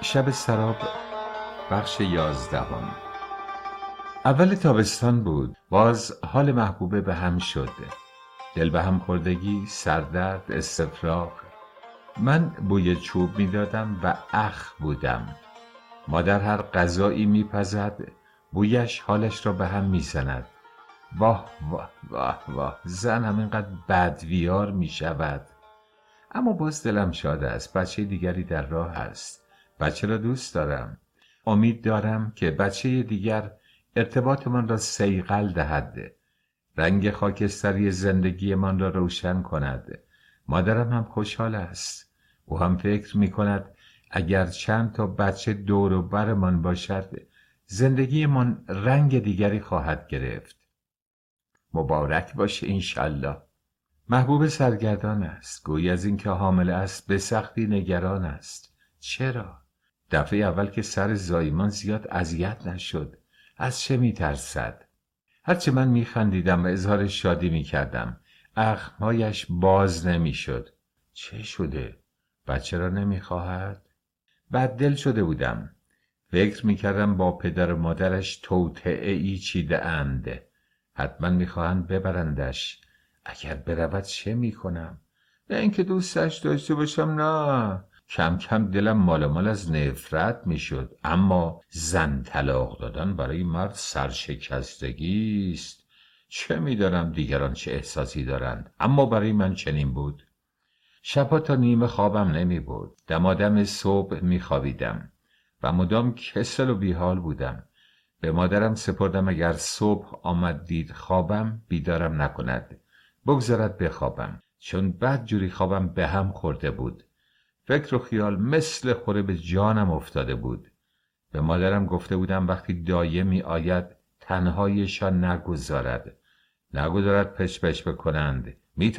شب سراب بخش 11. اول تابستان بود. باز حال محبوبه به هم شد. دل به هم خوردگی، سردرد، استفراغ. من بوی چوب میدادم و اخ بودم. مادر هر غذایی میپزد، بویش حالش را به هم میزند. واه واه واه واه، زن اینقدر بدویار میشود. اما باز دلم شاد است. بچه دیگری در راه است. بچه را دوست دارم. امید دارم که بچه دیگر ارتباطمان را صیقل دهد، رنگ خاکستری زندگی من را روشن کند. مادرم هم خوشحال است. او هم فکر می کند اگر چند تا بچه دور و برمان باشد، زندگی من رنگ دیگری خواهد گرفت. مبارک باشه انشالله. محبوب سرگردان است. گویی از اینکه حامل است به سختی نگران است. چرا؟ دفعه اول که سر زایمان زیاد اذیت نشد. از چه میترسد؟ هرچه من میخندیدم و اظهار شادی میکردم، اخمهایش باز نمیشد. چه شده؟ بچه را نمیخواهد؟ بددل شده بودم. فکر میکردم با پدر و مادرش توطئه‌ای چیده اند. حتما میخواهند ببرندش. اگر برود چه میکنم؟ نه اینکه دوستش داشته باشم، نه. کم کم دلم مال از نفرت میشد. اما زن طلاق دادن برای مرد سرشکستگی است. چه میدانم دیگران چه احساسی دارند، اما برای من چنین بود. شبها تا نیمه خوابم نمی برد. دمادم صبح میخوابیدم و مدام کسل و بیحال بودم. به مادرم سپردم اگر صبح آمد دید خوابم، بیدارم نکند، بگذارد بخوابم، چون بد جوری خوابم به هم خورده بود. فکر و خیال مثل خوره به جانم افتاده بود. به مادرم گفته بودم وقتی دایه می آید تنهایشان نگذارد پش پش بکنند.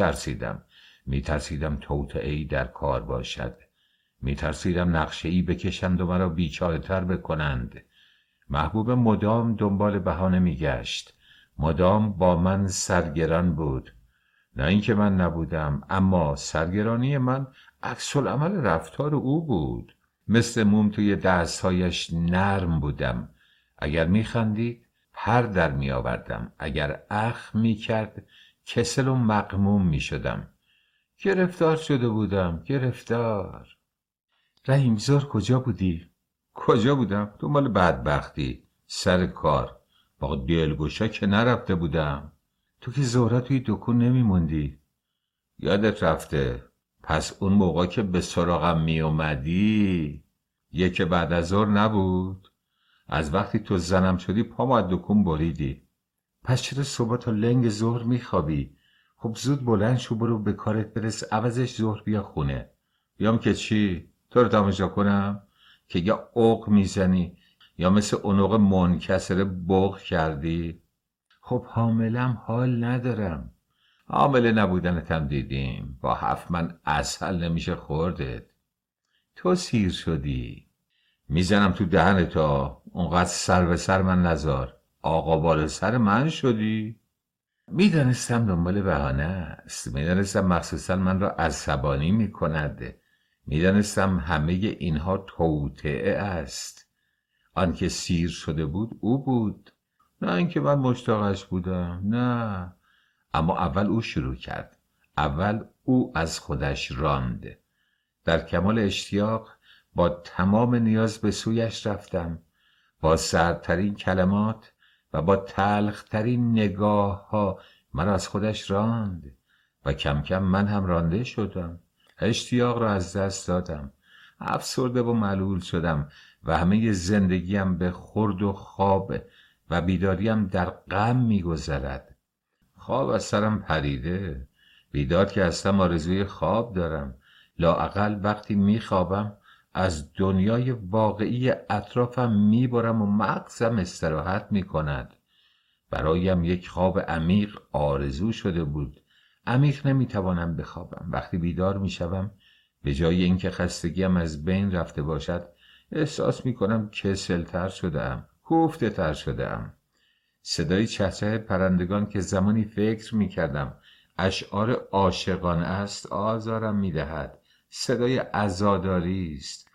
میترسیدم توطئه‌ای در کار باشد. میترسیدم نقشه‌ای بکشند و مرا بیچاره تر بکنند. محبوب مدام دنبال بهانه میگشت. مدام با من سرگران بود. نه اینکه من نبودم، اما سرگرانی من عکس العمل رفتار او بود. مثل موم توی دستهایش نرم بودم. اگر میخندید پر در میآوردم، اگر اخ میکرد کسل و مغموم میشدم. گرفتار شده بودم. گرفتار. رحیمزار کجا بودی؟ کجا بودم؟ دنبال بدبختی، سر کار. با دلگوشا که نرفته بودم. تو که زهره توی دکون نمیموندی. یادت رفته. پس اون موقع که به سراغم می اومدی، یک بعد از ظهر نبود؟ از وقتی تو زنم شدی پامو از دکون بریدی. پس چرا صبح تا لنگ ظهر میخوابی؟ خب زود بلند شو، برو به کارت برس، عوضش ظهر بیا خونه. بیام که چی؟ تو رو تماشا کنم که یا عوق میزنی یا مثل اونوق منکسره بغ کردی. خب حاملم، حال ندارم. حامله نبودنتم دیدیم. با 7 من عسل نمیشه خوردت. تو سیر شدی. میزنم تو دهن تا اونقدر سر به سر من نذار. آقا بال سر من شدی. میدانستم دنبال بهانه است. میدانستم مخصوصا من را عصبانی میکند. میدانستم همه اینها توطئه است. آنکه سیر شده بود او بود، نه اینکه من مشتاقش بودم. نه. اما اول او شروع کرد. اول او از خودش راند. در کمال اشتیاق با تمام نیاز به سویش رفتم. با سردترین کلمات و با تلخترین نگاه ها مرا از خودش راند و کم کم من هم رانده شدم. اشتیاق را از دست دادم. افسرده و ملول شدم و همه زندگیم به خورد و خواب و بیداریم در غم می‌گذرد. خواب از سرم پریده. بیدار که هستم آرزوی خواب دارم. لااقل وقتی میخوابم از دنیای واقعی اطرافم میبرم و مغزم استراحت میکند. برایم یک خواب عمیق آرزو شده بود. عمیق نمیتوانم بخوابم. وقتی بیدار میشوم، به جای اینکه خستگیم از بین رفته باشد، احساس میکنم کسلتر شده‌ام، کوفته‌تر شده‌ام. صدای چهچه پرندگان که زمانی فکر میکردم اشعار عاشقانه است آزارم میدهد. صدای عزاداری است.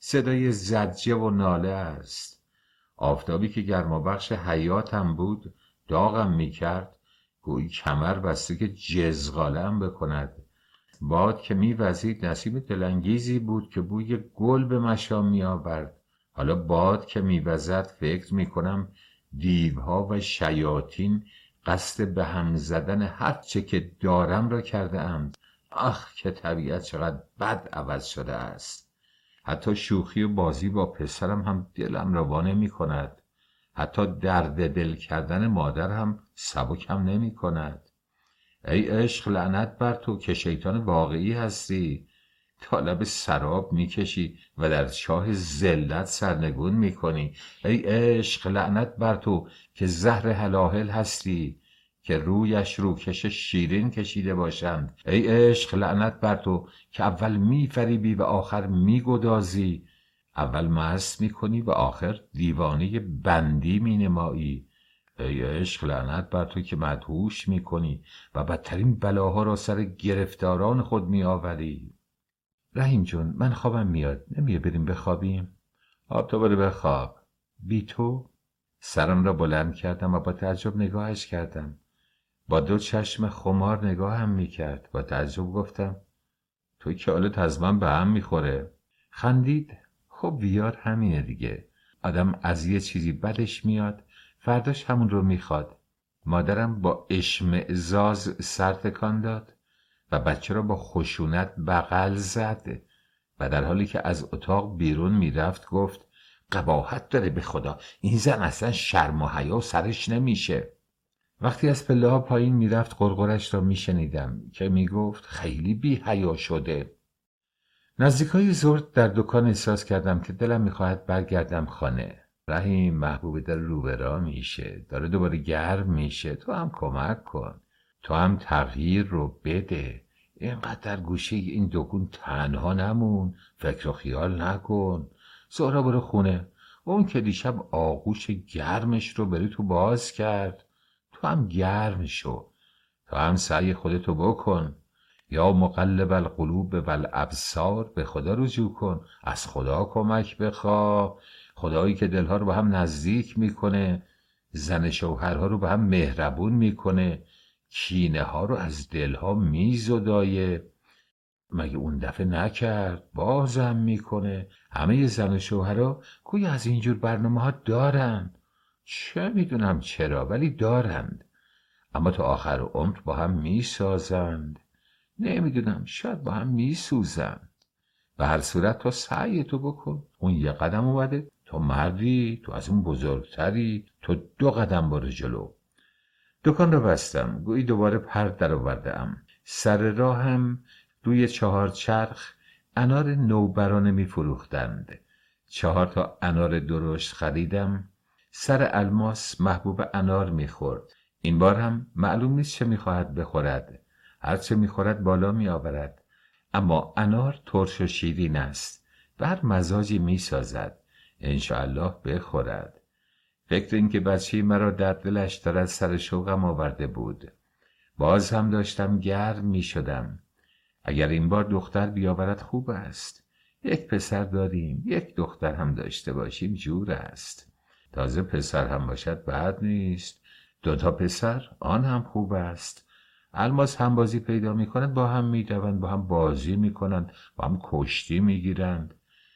صدای زجه و ناله است. آفتابی که گرمابخش حیاتم بود داغم میکرد، گویی کمر بسته که جزغاله‌ام بکند. باد که میوزید نسیم دلانگیزی بود که بوی گل به مشام میآورد. حالا باد که میوزد فکر میکنم دیوها و شیاطین قصد به هم زدن هر چه که دارم را کرده اند. آخ که طبیعت چقدر بد عوض شده است. حتی شوخی و بازی با پسرم هم دلم را وا نمی‌کند. حتی درد دل کردن مادر هم سبکم نمی کند. ای عشق لعنت بر تو که شیطان واقعی هستی. تا لب سراب میکشی و در چاه ذلت سرنگون میکنی. ای عشق لعنت بر تو که زهر هلاهل هستی، که رویش روکش شیرین کشیده باشند. ای عشق لعنت بر تو که اول میفریبی و آخر میگدازی، اول مست میکنی و آخر دیوانه بندی مینمایی. ای عشق لعنت بر تو که مدهوش میکنی و بدترین بلاها را سر گرفتاران خود میآوری. رحیم جون، من خوابم میاد، نمیه بریم بخوابیم؟ آب تو بره بخواب. بی تو؟ سرم را بلند کردم و با تعجب نگاهش کردم. با دو چشم خمار نگاهم میکرد. با تعجب گفتم توی که حالت از من به هم میخوره. خندید. خب ویار همینه دیگه، آدم از یه چیزی بدش میاد فرداش همون رو میخواد. مادرم با اشمئزاز سر تکان داد و بچه را با خشونت بغل زد و در حالی که از اتاق بیرون میرفت گفت قباحت داره به خدا، این زن اصلا شرم و حیا سرش نمیشه. وقتی از پله ها پایین میرفت قرقرش را میشنیدم که میگفت خیلی بی حیا شده. نزدیکای ظهر در دکان احساس کردم که دلم میخواهد برگردم خانه. رحیم، محبوب در روبرا میشه، داره دوباره گرم میشه، تو هم کمک کن، تو هم تغییر رو بده. اینقدر در گوشه این دکون تنها نمون، فکر و خیال نکن. زهرا برو خونه، اون که دیشب آغوش گرمش رو بری تو باز کرد. تو هم گرم شو، تو هم سعی خودتو بکن. یا مقلب القلوب والابصار، به خدا رجوع کن، از خدا کمک بخواه. خدایی که دلها رو به هم نزدیک میکنه، زن شوهرها رو به هم مهربون میکنه، کینه ها رو از دلها میزدایه. مگه اون دفعه نکرد؟ بازم میکنه. همه زن و شوهرها گویا از اینجور برنامه ها دارن. چه میدونم چرا، ولی دارند. اما تا آخر عمر با هم میسازند. نمیدونم، شاید با هم میسوزند. به هر صورت تو سعی تو بکن. اون یه قدم اومده، تو مردی، تو از اون بزرگتری، تو 2 قدم برو جلو. دکان رو بستم، گویی دوباره پر در آورده‌ام. سر راهم روی 4 چرخ انار نوبرانه میفروختند. 4 تا انار درشت خریدم. سر الماس محبوب انار میخورد. این بار هم معلوم نیست چه میخواهد بخورد. هر چه میخورد بالا میآورد. اما انار ترش و شیرین است. بر مزاجی میسازد. انشاءالله بخورد. فکر این که بچه مرا در دلش دارد سر شوقم آورده بود. باز هم داشتم گرم میشدم. اگر این بار دختر بیاورد خوب است. 1 پسر داریم، 1 دختر هم داشته باشیم جور است. تازه پسر هم باشد بد نیست. 2 تا پسر آن هم خوب است. الماس هم بازی پیدا میکنند، با هم میدوند، با هم بازی میکنند، با هم کشتی میگیرند.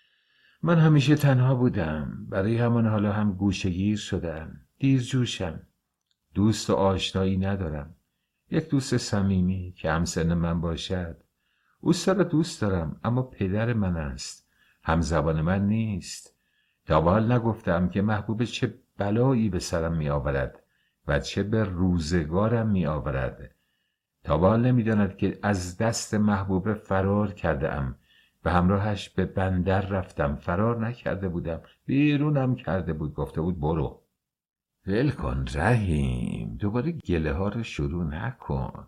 من همیشه تنها بودم، برای همان حالا هم گوشه‌گیر شدم. دیرجوشم. دوست و آشنایی ندارم. 1 دوست صمیمی که همسن من باشد. اوستا را دوست دارم، اما پدر من است، همزبان من نیست. تا به حال نگفتم که محبوب چه بلایی به سرم می آورد و چه به روزگارم می آورد. تا به حال نمی داند که از دست محبوب فرار کرده ام. به همراهش به بندر رفتم. فرار نکرده بودم، بیرونم کرده بود، گفته بود برو. ول کن رحیم، دوباره گله ها رو شروع نکن.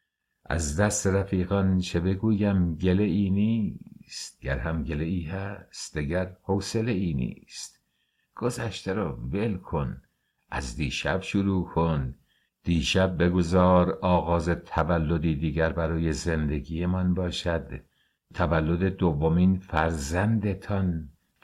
از دست رفیقان چه بگویم، گله ای نیست. گر هم گله ای هست، دگر حوصله ای نیست. گذشته را ول کن، از دیشب شروع کن. دیشب بگذار آغاز تولدی دیگر برای زندگی من باشد. تولد 2مین فرزندتان،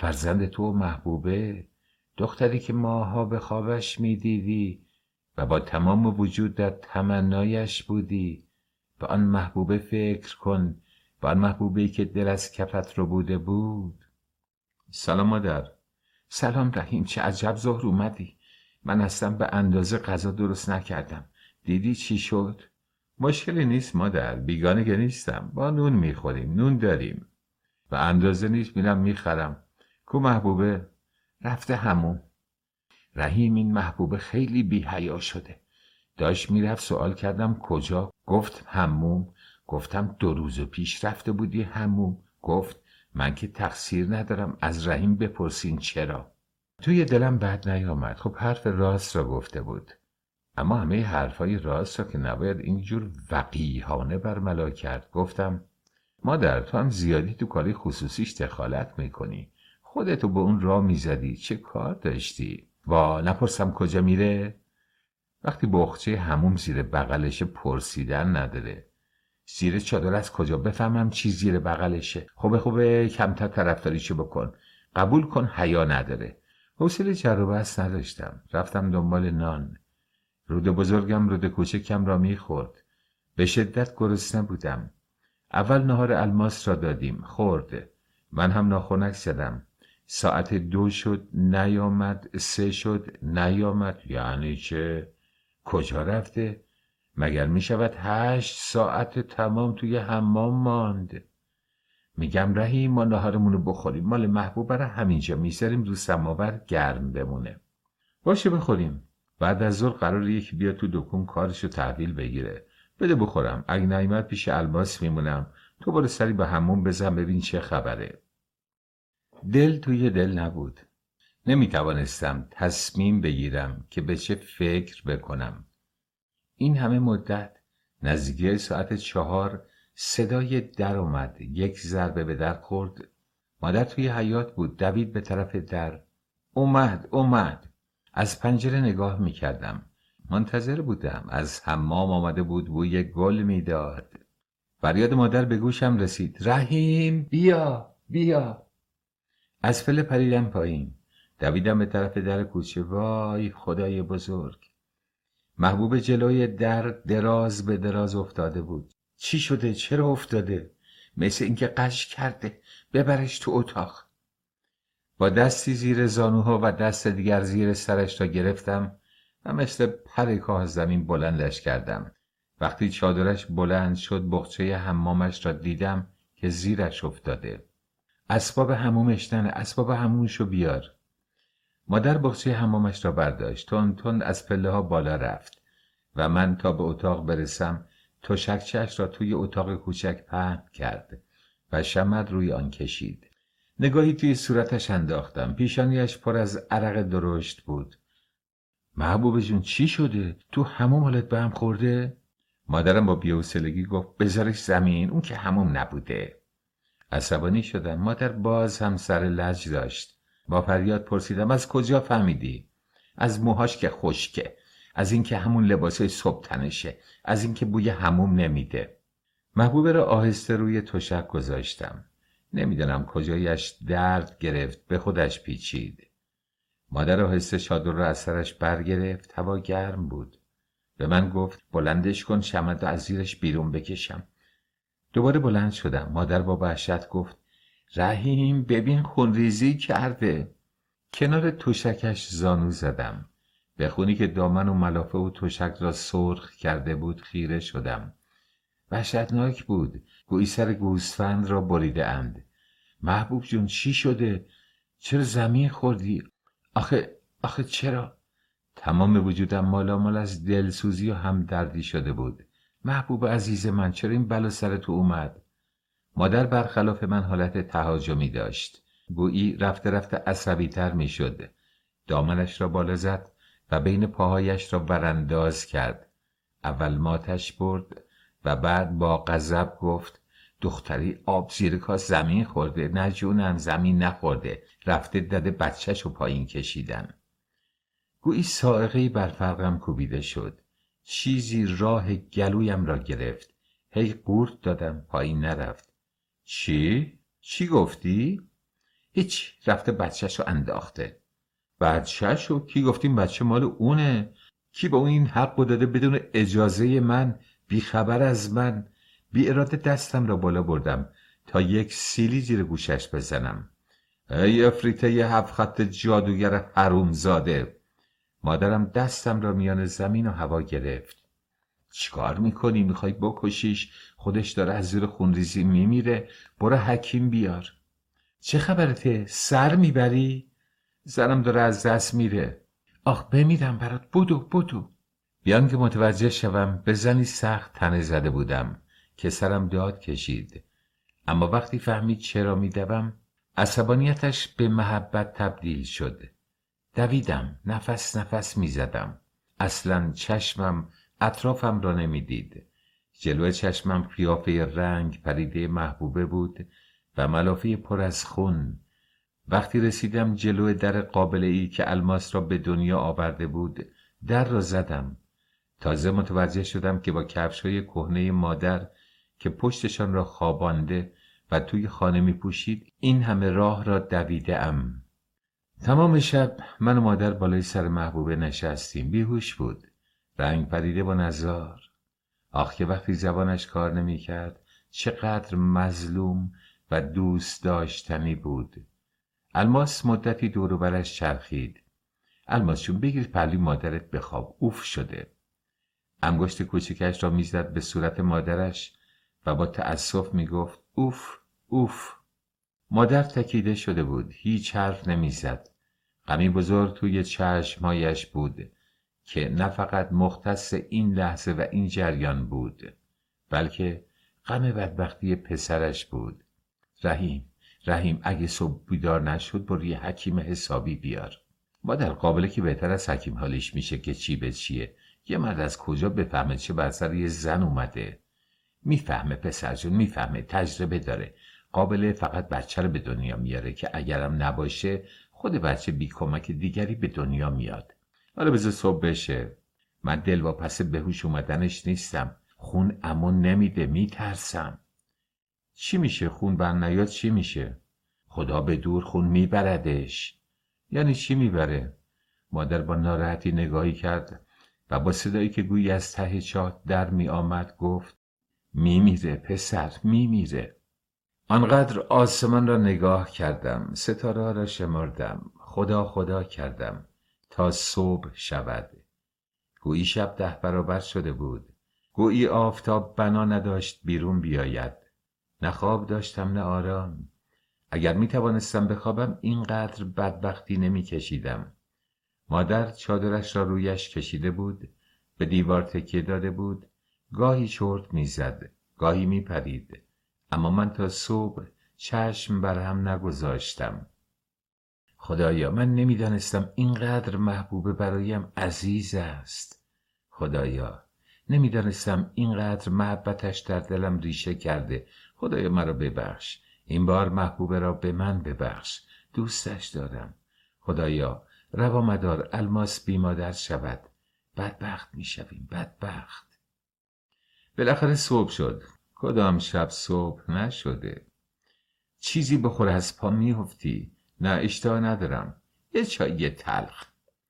فرزند تو محبوبه، دختری که ماها به خوابش میدیدی و با تمام وجود در تمنایش بودی. به آن محبوبه فکر کن، به آن محبوبه‌ای که دل از کفت رو بوده بود. سلام مادر. سلام رحیم، چه عجب ظهر اومدی. من اصلا به اندازه غذا درست نکردم. دیدی چی شد؟ مشکلی نیست مادر، بیگانه که نیستم. با نون میخوریم، نون داریم. به اندازه نیست، میرم میخرم. کو محبوبه؟ رفته همون. رحیم، این محبوبه خیلی بی حیا شده. داشت میرفت، سوال کردم کجا؟ گفت حموم. گفتم 2 روز پیش رفته بودی حموم؟ گفت من که تقصیر ندارم، از رحیم بپرسین چرا. توی دلم بد نیامد. خب حرف راست را گفته بود، اما همه حرفای راست را که نباید اینجور وقیحانه برملا کرد. گفتم مادر، تو هم زیادی تو کاری خصوصیش دخالت میکنی. خودتو به اون راه میزدی، چه کار داشتی؟ نپرسم کجا میره؟ وقتی بخچه حموم زیر بغلشه پرسیدن نداره. زیر چادر از کجا بفهمم چی زیر بغلشه؟ خوبه کمتر طرفداریشو بکن. قبول کن حیا نداره. حوصله جر و بحث نداشتم. رفتم دنبال نان. رود بزرگم رود کوچکم را میخورد. به شدت گرسنه بودم. اول نهار الماس را دادیم، خورد. من هم ناخنک زدم. ساعت 2 شد نیامد، 3 شد نیامد. یعنی چه؟ کجا رفته؟ مگر می شود 8 ساعت تمام توی حمام ماند؟ میگم رحیم، ما ناهارمونو بخوریم، مال محبوبه را همینجا میذاریم رو سماور گرم بمونه. باشه بخوریم. بعد از ظهر قرار یکی بیاد تو دکون کارشو تحویل بگیره. بده بخورم، اگه نیامد پیش الماس میمونم. تو برو سری به حموم بزن ببین چه خبره. دل توی دل نبود. نمیتوانستم تصمیم بگیرم که به چه فکر بکنم. این همه مدت، نزدیکی ساعت 4، صدای در اومد. یک ضربه به در خورد. مادر توی حیاط بود، دوید به طرف در. اومد. از پنجره نگاه میکردم. منتظر بودم. از حمام آمده بود، بوی گل میداد. فریاد مادر به گوشم رسید. رحیم، بیا. از پله پریدم پایین. دویدم به طرف در کوچه. وای خدای بزرگ. محبوب جلوی در دراز به دراز افتاده بود. چی شده؟ چرا افتاده؟ مثل اینکه غش کرده. ببرش تو اتاق. با دستی زیر زانوها و دست دیگر زیر سرش را گرفتم و مثل پر کاه زمین بلندش کردم. وقتی چادرش بلند شد بخچه حمامش را دیدم که زیرش افتاده. اسباب حمومشو بیار. مادر بخچه حمامش را برداشت. تند از پله ها بالا رفت و من تا به اتاق برسم تشکچه‌اش را توی اتاق کوچک پهن کرد و شمع روی آن کشید. نگاهی توی صورتش انداختم. پیشانیش پر از عرق درشت بود. محبوب جون چی شده؟ تو حموم حالت به هم خورده؟ مادرم با بی‌حوصلگی گفت بذارش زمین، اون که حموم نبوده. عصبانی شدم. مادر باز هم سر لج داشت. با فریاد پرسیدم از کجا فهمیدی؟ از موهاش که خشکه، از اینکه همون لباسای صبح تنشه، از اینکه بوی حموم نمیده. محبوبه را آهسته روی تشک گذاشتم. نمیدونم کجایش درد گرفت، به خودش پیچید. مادر آهسته چادر را از سرش برگرفت. هوا گرم بود. به من گفت بلندش کن، شمع را از زیرش بیرون بکشم. دوباره بلند شدم. مادر با وحشت گفت رحیم ببین خونریزی کرده. کنار تشکش زانو زدم. به خونی که دامن و ملافه و تشک را سرخ کرده بود خیره شدم. وحشتناک بود. گویی سر گوسفند را بریده اند. محبوب جون چی شده؟ چرا زمین خوردی؟ آخه چرا؟ تمام وجودم مالامال از دلسوزی و همدردی شده بود. محبوب عزیز من، چرا این بلا سر تو اومد؟ مادر برخلاف من حالت تهاجمی داشت. گویی رفته عصبی تر می شد. دامنش را بالا زد و بین پاهایش را ورانداز کرد. اول ماتش برد و بعد با غضب گفت دختری آب زیر کاس زمین خورده. نه جونم، زمین نخورده، رفته دده بچه‌شو پایین کشیدن. گویی صاعقه‌ای بر فرقم کوبیده شد. چیزی راه گلویم را گرفت. هی قورت دادم، پایین نرفت. چی گفتی؟ هیچ، رفته بچه‌شو انداخته. بچه‌شو؟ کی گفتیم بچه مال اونه؟ کی به اون این حقو داده بدون اجازه من، بی خبر از من؟ بی اراده دستم را بالا بردم تا یک سیلی زیر گوشش بزنم. ای افریته 7 خط جادوگر حرومزاده! مادرم دستم را میان زمین و هوا گرفت. چیکار میکنی؟ میخوای بکشیش؟ خودش داره از زیر خونریزی میمیره. برو حکیم بیار. چه خبرته؟ سر میبری؟ زنم داره از دست میره. آخ بمیرم برات، بدو. بیان که متوجه شوم به زنی سخت تنه زده بودم که سرم داد کشید. اما وقتی فهمید چرا میدوم، عصبانیتش به محبت تبدیل شد. دویدم، نفس میزدم. اصلا چشمم اطرافم را نمیدید. جلو چشمم قیافه رنگ پریده محبوبه بود و ملافه پر از خون. وقتی رسیدم جلو در قابله‌ای که الماس را به دنیا آورده بود، در را زدم. تازه متوجه شدم که با کفش‌های کهنه مادر که پشتشان را خوابانده و توی خانه می‌پوشید، این همه راه را دویده‌ام. تمام شب من و مادر بالای سر محبوبه نشستیم. بیهوش بود، رنگ پریده و نزار. آخ که وقتی زبانش کار نمی‌کرد چقدر مظلوم و دوست داشتنی بود. الماس مدتی دور و برش چرخید. الماس جون بگیر پهلوی مادرت بخواب، اوف شده. انگشت کوچکش را میزد به صورت مادرش و با تأسف میگفت اوف. مادر تکیده شده بود، هیچ حرف نمیزد. غمی بزرگ توی چشمهایش بود که نه فقط مختص این لحظه و این جریان بود، بلکه غم بدبختی پسرش بود. رحیم اگه صبح بیدار نشد برو یه حکیم حسابی بیار. مادر قابله که بهتر از حکیم حالیش میشه که چی به چیه. یه مرد از کجا بفهمه چه بر سر یه زن اومده؟ میفهمه پسر جون، میفهمه، تجربه داره. قابله فقط بچه رو به دنیا میاره که اگرم نباشه خود بچه بی کمک دیگری به دنیا میاد. حالا بذار صبح بشه. من دلواپس بهوش اومدنش نیستم. خون امون نمیده، میترسم. چی میشه خون بر نیاد؟ چی میشه؟ خدا به دور خون میبردش. یعنی چی میبره؟ مادر با ناراحتی نگاهی کرد و با صدایی که گویی از ته چاه در میآمد گفت میمیره پسر، میمیره. آنقدر آسمان را نگاه کردم، ستاره را شمردم، خدا کردم تا صبح شود. گویی شب 10 برابر شده بود. گویی آفتاب بنا نداشت بیرون بیاید. نه خواب داشتم نه آرام. اگر می توانستم بخوابم اینقدر بدبختی نمی کشیدم. مادر چادرش را رویش کشیده بود، به دیوار تکیه داده بود، گاهی چرت می زد، گاهی می پرید. اما من تا صبح چشم بر هم نگذاشتم. خدایا من نمیدانستم اینقدر محبوبه برایم عزیز است. خدایا نمیدانستم اینقدر محبتش در دلم ریشه کرده. خدایا مرا ببخش. این بار محبوبه را به من ببخش. دوستش دارم. خدایا روا مدار الماس بی مادر شود. بدبخت میشویم، بدبخت. بالاخره صبح شد. کدام شب صبح نشده؟ چیزی بخور از پا میفتی. نه اشتها ندارم. یه چای تلخ.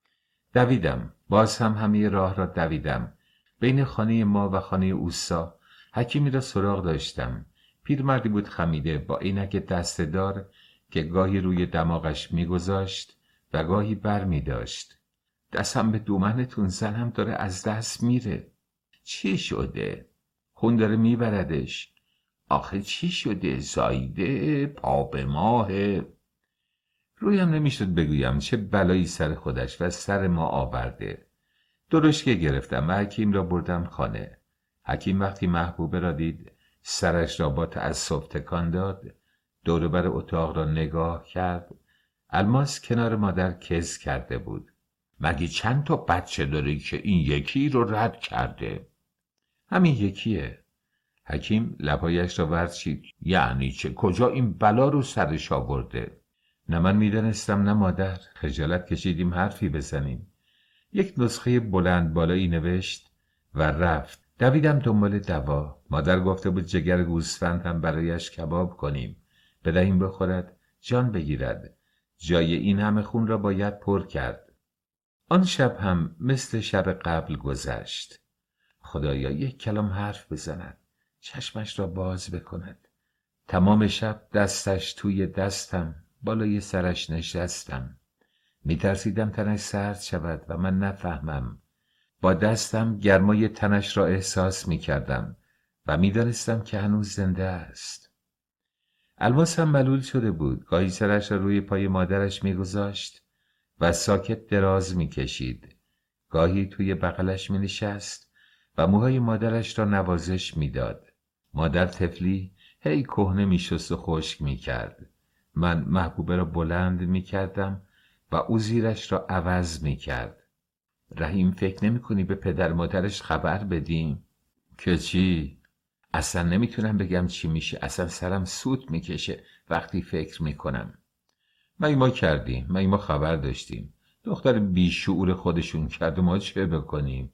دویدم. باز هم همه راه را دویدم. بین خانه ما و خانه اوسا حکیمی را سراغ داشتم. پیرمردی بود خمیده با عینک دسته‌دار که گاهی روی دماغش میگذاشت و گاهی بر میداشت. دستم به دومنتون، زنم داره از دست میره. چی شده؟ خون داره میبردش. آخه چی شده؟ زایده؟ پا به ماهه؟ رویم نمیشد بگویم چه بلایی سر خودش و سر ما آورده. درشکه گرفتم و حکیم را بردم خانه. حکیم وقتی محبوبه را دید سرش را با تأسف تکان داد، دور بر اتاق را نگاه کرد. الماس کنار مادر کز کرده بود. مگه چند تا بچه داری که این یکی رو رد کرده؟ همین یکیه. حکیم لبهایش را ورچید. یعنی چه؟ کجا این بلا رو سرش آورده؟ نه من میدانستم نه مادر. خجالت کشیدیم حرفی بزنیم. یک نسخه بلند بالایی نوشت و رفت. دویدم دنبال دوا. مادر گفته بود جگر گوسفند هم برایش کباب کنیم، بدهیم بخورد. جان بگیرد. جای این همه خون را باید پر کرد. آن شب هم مثل شب قبل گذشت. خدایا یک کلام حرف بزند، چشمش را باز بکند. تمام شب دستش توی دستم، بالای سرش نشستم. میترسیدم تنش سرد شود و من نفهمم. با دستم گرمای تنش را احساس میکردم و میدانستم که هنوز زنده است. الماس هم ملول شده بود. گاهی سرش را روی پای مادرش میگذاشت و ساکت دراز میکشید. گاهی توی بغلش مینشست و موهای مادرش را نوازش میداد. مادر طفلی هی کهنه میشست و خشک میکرد. من محبوبه را بلند میکردم و او زیرش را عوض میکرد. رحیم، فکر نمی‌کنی به پدر مادرش خبر بدیم؟ که چی؟ اصلا نمیتونم بگم چی میشه. اصلا سرم سوت میکشه وقتی فکر میکنم. ما کردیم، ما خبر داشتیم. دختر بیشعور خودشون کرد و ما چه بکنیم؟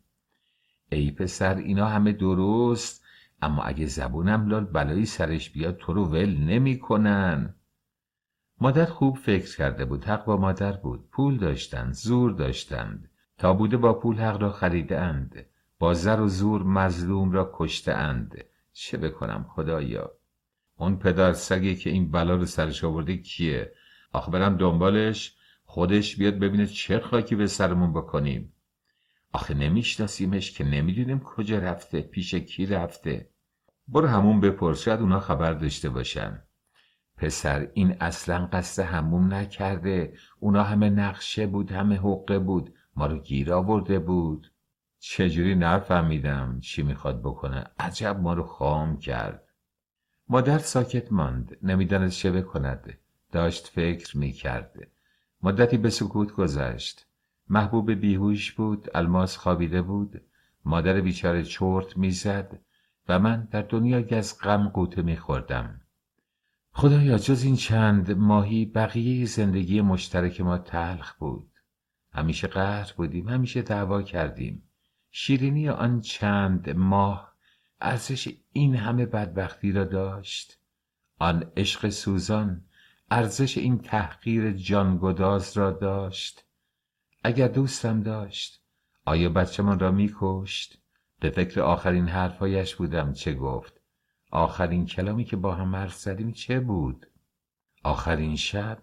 ای پسر، اینا همه درست، اما اگه زبونم لال بلایی سرش بیاد تو رو ول نمیکنن. مادر خوب فکر کرده بود. حق با مادر بود. پول داشتند، زور داشتند. تا بوده با پول حق را خریده اند. با زر و زور مظلوم را کشته اند. چه بکنم خدایا؟ اون پدر سگی که این بلا رو سرش آورده کیه؟ آخه برم دنبالش، خودش بیاد ببینه چه خاکی به سرمون بکنیم. آخه نمیشناسیمش که، نمیدونیم کجا رفته، پیش کی رفته. برو همون بپرس، شاید اونا خبر داشته باشن. پسر، این اصلا قصد هموم نکرده. اونا همه نقشه بود، همه حقه بود، ما رو گیر آورده بود. چجوری؟ نفهمیدم چی میخواد بکنه. عجب ما رو خام کرد. مادر ساکت ماند، نمیدانست چه بکند. داشت فکر میکرد. مدتی به سکوت گذشت. محبوب بیهوش بود، الماس خوابیده بود، مادر بیچاره چرت میزد و من در دنیایی از غم غوطه میخوردم. خدایا، جز این چند ماهی بقیه زندگی مشترک ما تلخ بود. همیشه قهر بودیم، همیشه دعوا کردیم. شیرینی آن چند ماه ارزش این همه بدبختی را داشت؟ آن عشق سوزان ارزش این تحقیر جانگداز را داشت؟ اگر دوستم داشت، آیا بچه‌مان را می‌کشت؟ به فکر آخرین حرفایش بودم. چه گفت؟ آخرین کلامی که با هم حرف زدیم چه بود؟ آخرین شب؟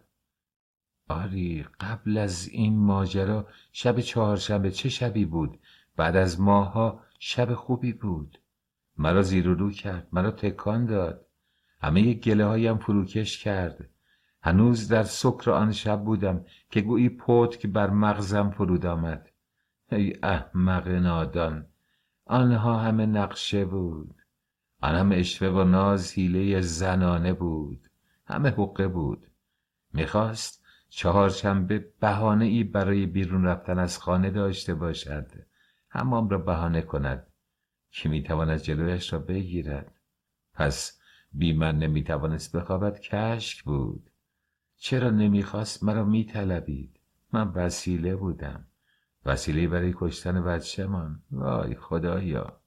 آری، قبل از این ماجرا شب چهارشنبه چه شبی بود؟ بعد از ماه‌ها شب خوبی بود. مرا زیر و رو کرد، مرا تکان داد، همه گله هایم فروکش کرد. هنوز در سکر آن شب بودم که گویی پتک بر مغزم فرود آمد. ای احمق نادان، آنها همه نقشه بود، آن همه عشوه و ناز حیله زنانه بود، همه حقه بود. میخواست چهارشنبه بهانه‌ای برای بیرون رفتن از خانه داشته باشد، حمام را بهانه کند که میتواند جلویش را بگیرد. پس بی من نمیتوانست بخوابد، کشک بود. چرا نمیخواست؟ مرا میطلبید. من وسیله بودم، وسیله برای کشتن بچه‌مان. وای خدایا.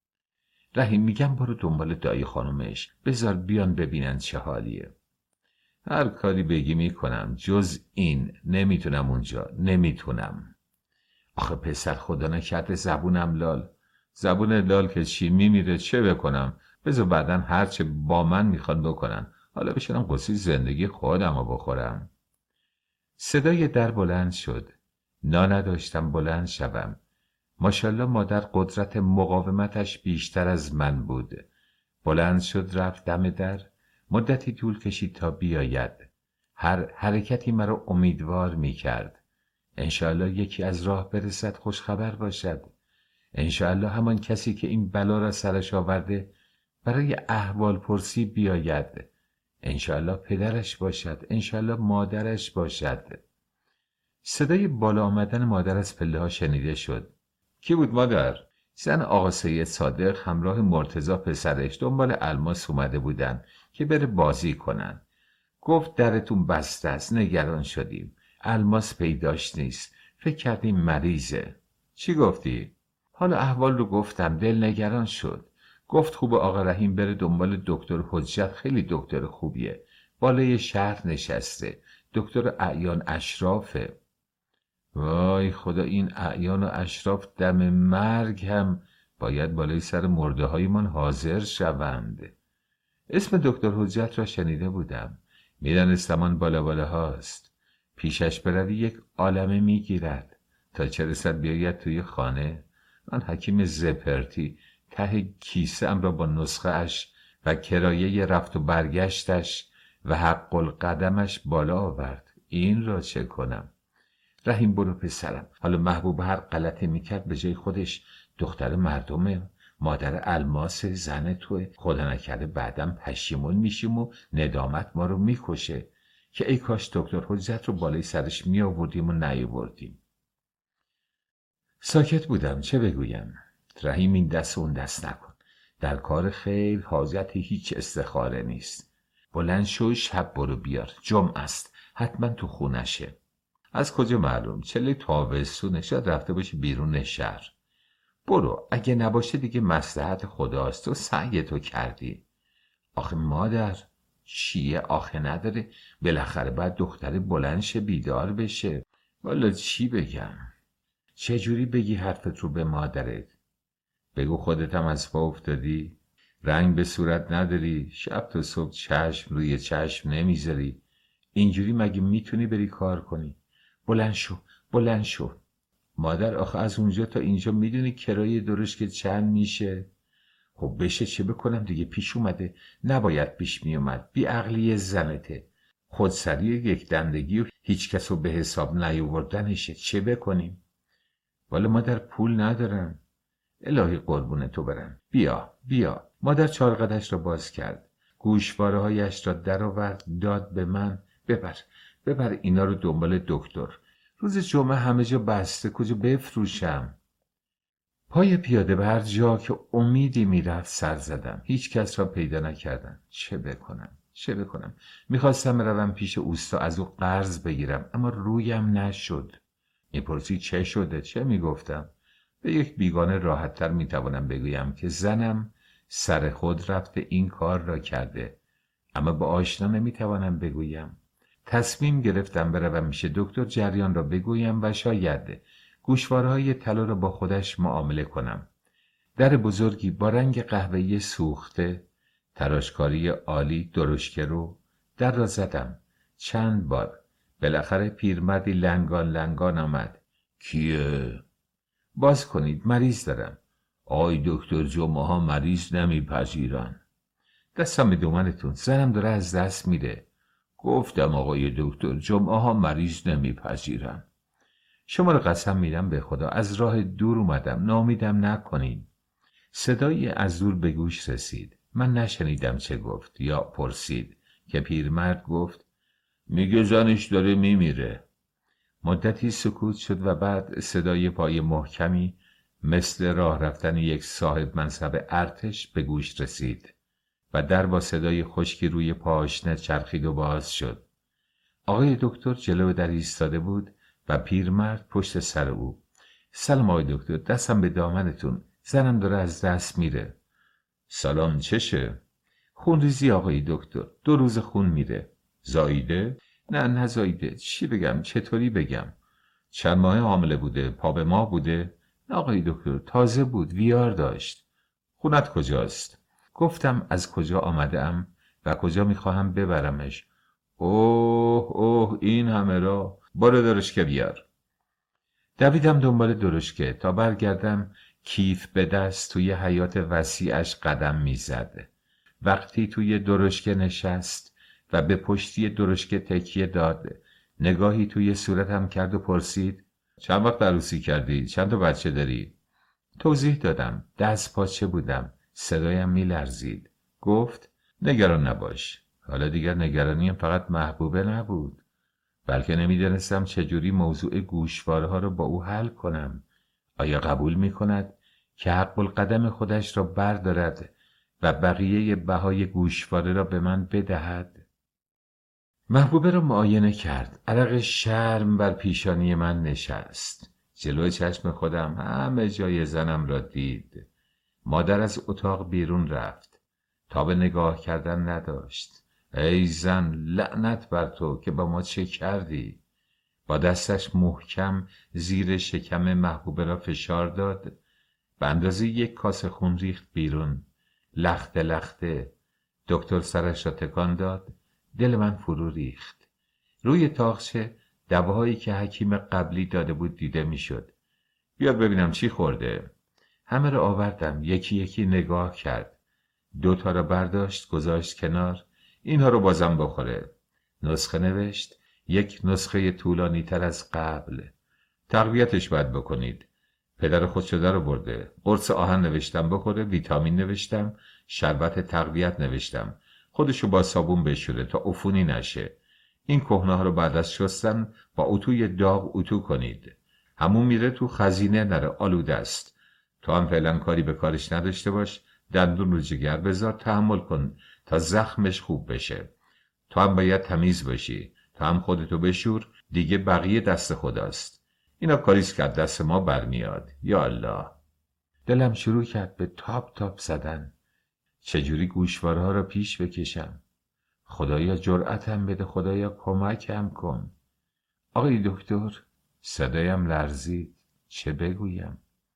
رحیم، میگم برو دنبال دایی خانومش، بذار بیان ببینن چه حالیه. هر کاری بگی میکنم، جز این نمیتونم. اونجا نمیتونم. آخه پسر، خدا نکرده زبونم لال. زبون لال که چی؟ میمیره. چه بکنم؟ بذار بعدن هرچه با من میخوان بکنن. حالا بشنم قصه زندگی خودم رو بخورم. صدای در بلند شد. نداشتم بلند شوم. ماشاءالله مادر قدرت مقاومتش بیشتر از من بود. بلند شد، رفت دم در. مدتی طول کشید تا بیاید. هر حرکتی مرا امیدوار میکرد. انشاءالله یکی از راه برسد، خوشخبر باشد. انشاءالله همان کسی که این بلا را سرش آورده برای احوال پرسی بیاید. انشاءالله پدرش باشد، انشاءالله مادرش باشد. صدای بالا آمدن مادر از پله ها شنیده شد. کی بود مادر؟ زن آقا سید صادق همراه مرتضی پسرش دنبال الماس اومده بودن که بره بازی کنن. گفت درتون بسته است، نگران شدیم. الماس پیداش نیست، فکر کردیم مریضه. چی گفتی؟ حالا احوال رو گفتم، دل نگران شد. گفت خوب آقا رحیم بره دنبال دکتر حجت، خیلی دکتر خوبیه، بالای شهر نشسته. دکتر اعیان اشرافه. وای خدا، این اعیان و اشراف دم مرگ هم باید بالای سر مرده های من حاضر شوند. اسم دکتر حجت را شنیده بودم. میدانستم آن بالا بالا هاست. پیشش بروی یک عالمه میگیرد تا چه رسد بیاید توی خانه. آن حکیم زپرتی ته کیسه ام را با نسخه اش و کرایه رفت و برگشتش و حق القدمش بالا آورد. این را چه کنم؟ رحیم برو پسرم. حالا محبوب هر غلطی میکرد به جای خودش دختر مردمه، مادر الماس زن توه. خدا نکرده بعدم پشیمون میشیم و ندامت ما رو میکشه که ای کاش دکتر حجت رو بالای سرش میآوردیم و نیاوردیم. ساکت بودم. چه بگویم؟ رحیم این دست و اون دست نکن. در کار خیر حاجت هیچ استخاره نیست. بلند شو، شب برو بیار. جمعه است. حتما تو خونشه. از کجا معلوم؟ چله تابستونه، شاید رفته باشی بیرون شهر. برو، اگه نباشه دیگه مصلحت خداست. تو سعی تو کردی. آخه مادر چیه؟ آخه نداره. بالاخره باید دختر بلند شه، بیدار بشه. والا چی بگم؟ چجوری بگی حرفت رو به مادرت؟ بگو خودتم از پا افتادی، رنگ به صورت نداری، شب تا صبح چشم روی چشم نمیذاری. اینجوری مگه میتونی بری کار کنی؟ بلند شو، بلند شو. مادر آخه از اونجا تا اینجا میدونی کرایه درشت که چند میشه؟ خب بشه چه بکنم دیگه، پیش اومده. نباید پیش میومد. بی عقلی زنته. خودسری یک دندگی و هیچ کس رو به حساب نیاوردنشه. چه بکنیم؟ والا مادر پول ندارم. الهی قربون تو برم. بیا بیا. مادر چارقدش را باز کرد. گوشواره هایش را در آورد داد به من. ببر اینا رو دنبال دکتر. روز جمعه همه جا بسته، کجا بفروشم؟ پای پیاده به هر جا که امیدی میرفت سر زدم. هیچ کس را پیدا نکردم. چه بکنم؟ میخواستم بروم پیش اوستا از او قرض بگیرم، اما رویم نشد. میپرسی چه شده؟ چه میگفتم؟ به یک بیگانه راحت‌تر میتوانم بگویم که زنم سر خود رفته این کار را کرده، اما با آشنا نمیتوانم بگویم. تصمیم گرفتم بروم میشه دکتر جریان را بگویم و شاید گوشوارهای طلا را با خودش معامله کنم. در بزرگی با رنگ قهوه‌ای سوخته، تراشکاری عالی، درشکه رو در را زدم چند بار. بالاخره پیرمردی لنگان آمد. کیه؟ باز کنید، مریض دارم. آی دکتر، جمعه ها مریض نمیپذیرن. دستم به دومنتون، زنم داره از دست میره. گفتم آقای دکتر، جمعه ها مریض نمیپذیرن. شما رو قسم میدم به خدا از راه دور اومدم، ناامیدم نکنین. صدایی از دور به گوش رسید. من نشنیدم چه گفت یا پرسید که پیرمرد گفت میگه زنش داره میمیره. مدتی سکوت شد و بعد صدای پای محکمی مثل راه رفتن یک صاحب منصب ارتش به گوش رسید و در با صدای خشکی روی پاشنه چرخید و باز شد. آقای دکتر جلو در ایستاده بود و پیرمرد پشت سر او. سلام آقای دکتر، دستم به دامنتون، زنم داره از دست میره. سلام، چشه؟ خونریزی آقای دکتر، 2 روز خون میره. زاییده؟ نه نزاییده. چی بگم؟ چطوری بگم؟ چند ماه حامله بوده؟ پا به ماه بوده؟ نه آقای دکتر، تازه بود، ویار داشت. خونت کجاست؟ گفتم از کجا آمده ام و کجا میخواهم ببرمش. اوه این همه را. برو درشکه بیار. دویدم دنبال درشکه تا برگردم. کیف به دست توی حیاط وسیعش قدم میزد. وقتی توی درشکه نشست و به پشتی درشکه تکیه داد، نگاهی توی صورتم کرد و پرسید چند وقت عروسی کردی؟ چند تا بچه داری؟ توضیح دادم. دست پاچه بودم. صدایم میلرزید. گفت نگران نباش. حالا دیگر نگرانیم فقط محبوبه نبود، بلکه نمیدانستم چجوری موضوع گوشواره ها را با او حل کنم. آیا قبول میکند که حق القدم خودش را بردارد و بقیه بهای گوشواره را به من بدهد؟ محبوبه را معاینه کرد. عرق شرم بر پیشانی من نشست. جلوی چشم خودم همه جای زنم را دید. مادر از اتاق بیرون رفت. تا به نگاه کردن نداشت. ای زن، لعنت بر تو که با ما چه کردی؟ با دستش محکم زیر شکم محبوبه را فشار داد. به اندازه 1 کاسه خون ریخت بیرون. لخته لخته. دکتر سرش را تکان داد. دل من فرو ریخت. روی تاقچه دواهایی که حکیم قبلی داده بود دیده میشد. بیار ببینم چی خورده. همه را آوردم. یکی یکی نگاه کرد. 2 تا را برداشت گذاشت کنار. اینها رو بازم بخوره. نسخه نوشت. 1 نسخه طولانی تر از قبل. تقویتش باید بکنید. پدر خود شده رو برده. قرص آهن نوشتم بخوره. ویتامین نوشتم. شربت تقویت نوشتم. خودشو با صابون بشوره تا عفونی نشه. این کهنه ها رو بعد از شستن با اتوی داغ اتو کنید. همون میره تو خزینه نره، آلوده است. تو هم فعلا کاری به کارش نداشته باش. دندون رو جگر بذار، تحمل کن تا زخمش خوب بشه. تو هم باید تمیز باشی. تو هم خودتو بشور. دیگه بقیه دست خداست. اینا کاریست که دست ما برمیاد. یا الله. دلم شروع کرد به تاپ تاپ زدن. چجوری گوشوارها را پیش بکشم؟ خدایا جرأتم بده، خدایا کمکم کن. آقای دکتر، صدایم لرزید. چه بگویم؟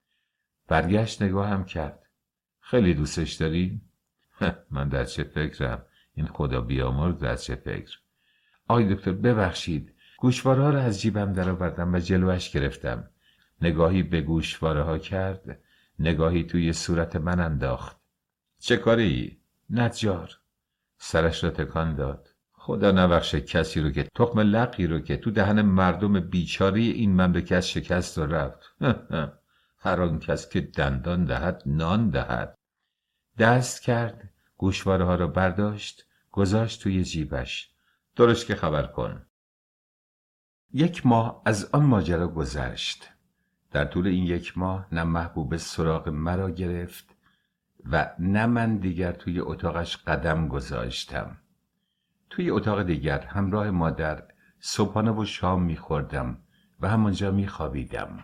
برگشت نگاهم کرد. خیلی دوستش داری؟ من در چه فکرم؟ این خدا بیامرز در چه فکر؟ آقای دکتر ببخشید. گوشوارها را از جیبم درآوردم و جلوش گرفتم. نگاهی به گوشوارها کرد. نگاهی توی صورت من انداخت. چه کاری؟ نجار. سرش را تکان داد. خدا نبخشه کسی رو که تخم لقی رو که تو دهن مردم بیچاری این مملکت شکست و رفت. هر آن کس که دندان دهد نان دهد. دست کرد. گوشوارها را برداشت. گذاشت توی جیبش. درش که خبر کن. 1 ماه از آن ماجرا گذشت. در طول این 1 ماه نه محبوب سراغ مرا گرفت و نه من دیگر توی اتاقش قدم گذاشتم. توی اتاق دیگر همراه مادر صبحانه و شام میخوردم و همونجا میخوابیدم.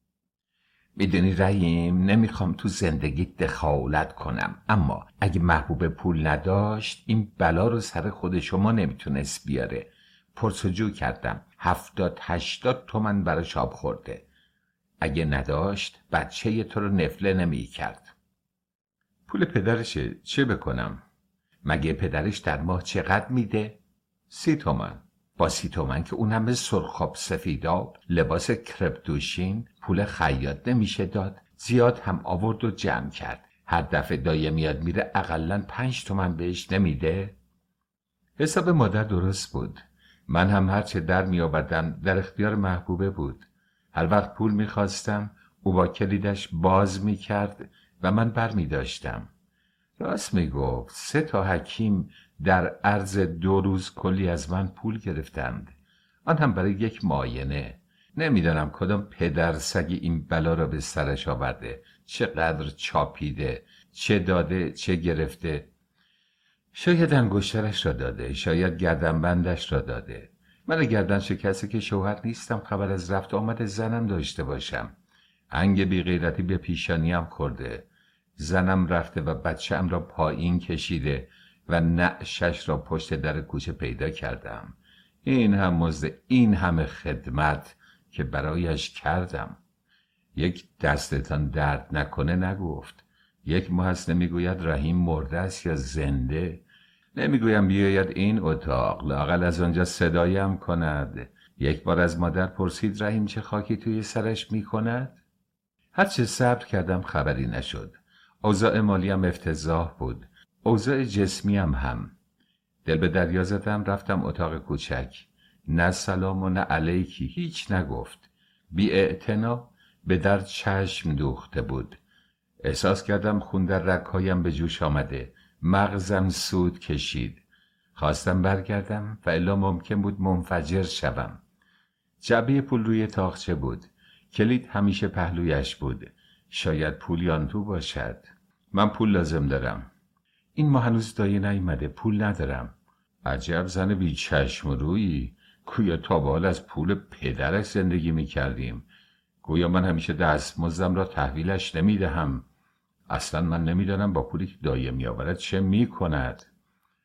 میدونی رحیم، نمیخوام تو زندگی دخالت کنم، اما اگه محبوب پول نداشت این بلا رو سر خود شما نمیتونست بیاره. پرسجو کردم. 70-80 تومن براش آب خورده. اگه نداشت بچه تو رو نفله نمیکرد. پول پدرشه، چه بکنم؟ مگه پدرش در ماه چقدر میده؟ 30 تومن. با 30 تومن که اون همه سرخاب سفیداب، لباس کرپ دوشین، پول خیاط نمیشه داد. زیاد هم آورد و جمع کرد. هر دفعه دایه میاد میره اقلن 5 تومن بهش نمیده؟ حساب مادر درست بود. من هم هرچه در میآوردم در اختیار محبوبه بود. هر وقت پول میخواستم او با کلیدش باز میکرد و من بر میداشتم. راست میگفت. 3 تا حکیم در عرض 2 روز کلی از من پول گرفتند. آن هم برای 1 معاینه. نمیدانم کدام پدر سگی این بلا را به سرش آورده. چقدر چاپیده، چه داده، چه گرفته. شاید انگشترش را داده، شاید گردنبندش را داده. من گردن شکسته که شوهر نیستم خبر از رفت آمد زنم داشته باشم. هنگ بی غیرتی به پیشانیم خورده. زنم رفته و بچه‌ام را پایین کشیده و نعشش را پشت در کوچه پیدا کردم. این هم مزد، این همه خدمت که برایش کردم. 1 دستتان درد نکنه نگفت. 1 ماه است نمیگوید رحیم مرده است یا زنده. نمیگویم بیاید این اتاق، لااقل از آنجا صدایم کند. 1 بار از مادر پرسید رحیم چه خاکی توی سرش میکند؟ هرچه صبر کردم خبری نشد. اوضاع مالیم افتضاح بود. اوضاع جسمیم هم. دل به دریا زدم، رفتم اتاق کوچک. نه سلام و نه علیکی، هیچ نگفت. بی اعتنا به در چشم دوخته بود. احساس کردم خون در رگ‌هایم به جوش آمده. مغزم سود کشید. خواستم برگردم و الا ممکن بود منفجر شوم. جعبه پول روی تاقچه بود. کلید همیشه پهلویش بود. شاید پولی آن تو باشد. من پول لازم دارم. این ماه هنوز دایه نیامده، پول ندارم. عجب زن بی چشم و رویی. گویا تا به حال از پول پدرش زندگی میکردیم. گویا من همیشه دستمزدم را تحویلش نمیدهم. اصلا من نمیدانم با پولی که دایه میآورد چه میکند.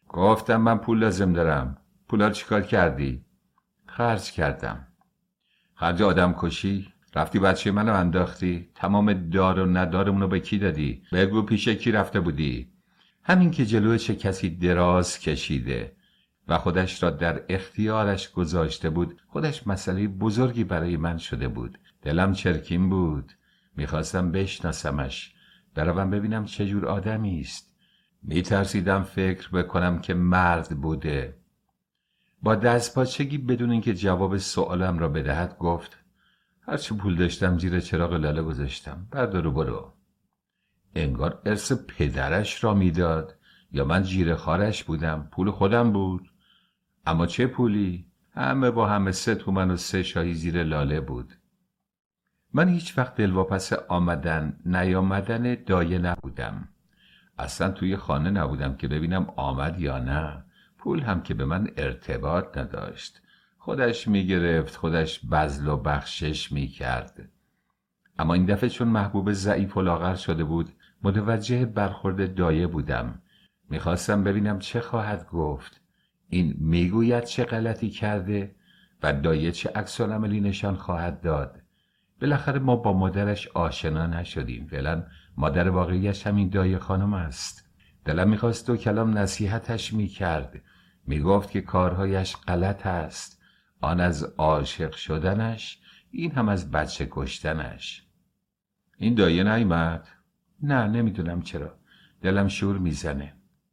گفتم من پول لازم دارم. پولا رو چیکار کردی؟ خرج کردم. خرج آدم کشی؟ رفتی بچه منو انداختی؟ تمام دار و ندارمونو به کی دادی؟ بگو پیش کی رفته بودی؟ همین که جلوی چه کسی دراز کشیده و خودش را در اختیارش گذاشته بود، خودش مسئله بزرگی برای من شده بود. دلم چرکین بود. میخواستم بشناسمش، بروم ببینم چه جور آدمی است. میترسیدم فکر بکنم که مرد بوده. با دستپاچگی بدون اینکه جواب سوالم را بدهد گفت: هرچی پول داشتم زیر چراغ لاله گذاشتم. بردار و برو. انگار ارث پدرش را میداد یا من جیره خارش بودم. پول خودم بود. اما چه پولی؟ همه با همه 3 تومن و 3 شاهی زیر لاله بود. من هیچ وقت دلواپس آمدن نیامدن دایه نبودم. اصلا توی خانه نبودم که ببینم آمد یا نه. پول هم که به من ارتباط نداشت. خودش میگرفت، خودش بذل و بخشش میکرد. اما این دفعه چون محبوب ضعیف و لاغر شده بود، متوجه برخورد دایه بودم. میخواستم ببینم چه خواهد گفت. این میگوید چه غلطی کرده و دایه چه عکس‌العملی نشان خواهد داد. بالاخره ما با مادرش آشنا نشدیم. فعلا مادر واقعیش همین دایه خانم است. دلم میخواست 2 کلام نصیحتش میکرد. میگفت که کارهایش غلط است. آن از عاشق شدنش، این هم از بچه کشتنش. این دایه نیامد؟ نه، نمیدونم چرا. دلم شور میزنه.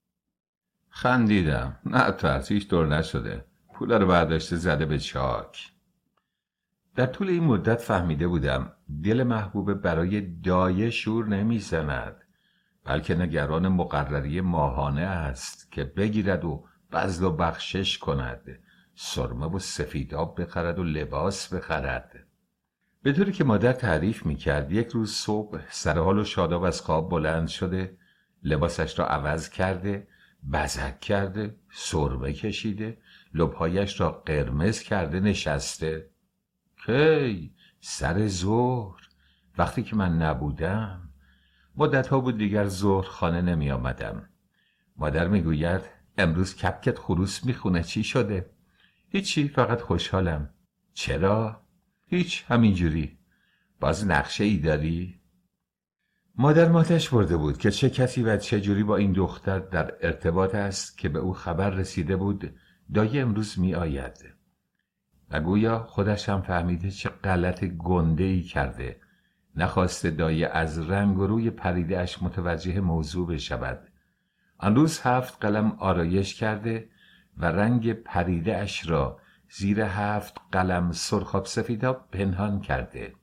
خندیدم. نه ترس، هیچ طور نشده. پول رو برداشته زده به چاک. در طول این مدت فهمیده بودم دل محبوب برای دایه شور نمیزند، بلکه نگران مقرری ماهانه است که بگیرد و بذل و بخشش کند، سرمه و سفیداب بخرد و لباس بخرد. به طوری که مادر تعریف میکرد یک روز صبح سرحال و شاداب از خواب بلند شده، لباسش را عوض کرده، بزک کرده، سرمه کشیده، لبهایش را قرمز کرده نشسته. کی؟ سر ظهر، وقتی که من نبودم. مدت‌ها بود دیگر ظهر خانه نمی آمدم. مادر میگوید امروز کپکت خروس میخونه. چی شده؟ هیچی، فقط خوشحالم. چرا؟ هیچ، همینجوری. باز نقشه ای داری؟ مادر ماتش برده بود که چه کسی و چه جوری با این دختر در ارتباط است که به او خبر رسیده بود دایه امروز می آید. و گویا خودش هم فهمیده چه غلط گنده‌ای کرده. نخواسته دایه از رنگ و روی پریده‌اش متوجه موضوع بشود. آن روز 7 قلم آرایش کرده و رنگ پریده‌اش را زیر 7 قلم سرخاب سفیداب پنهان کرده.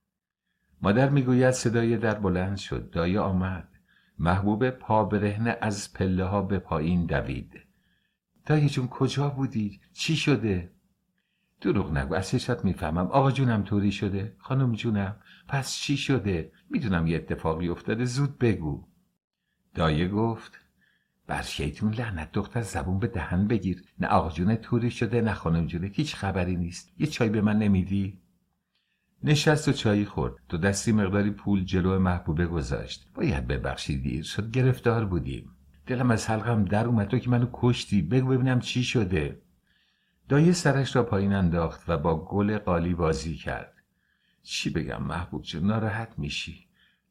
مادر میگوید صدای در بلند شد. دایه آمد. محبوب پا برهنه از پله ها به پایین دوید. دایه جون کجا بودی؟ چی شده؟ دروغ نگو، از چشات میفهمم. آقا جونم طوری شده. خانم جونم پس چی شده؟ میدونم یه اتفاقی افتاده، زود بگو. دایه گفت: بر شیطون لعنت، دختر زبون به دهن بگیر. نه آقا جونه طوری شده نه خانم جونه، هیچ خبری نیست. یه چای به من نمیدی؟ نشست و چایی خورد. 2 دستی مقداری پول جلو محبوبه گذاشت. باید ببخشی، دیر شد، گرفتار بودیم. دلم از حلقم در اومد. تو که منو کشتی. بگو ببینم چی شده. دایه سرش را پایین انداخت و با گل قالی بازی کرد. چی بگم محبوب جون، ناراحت میشی.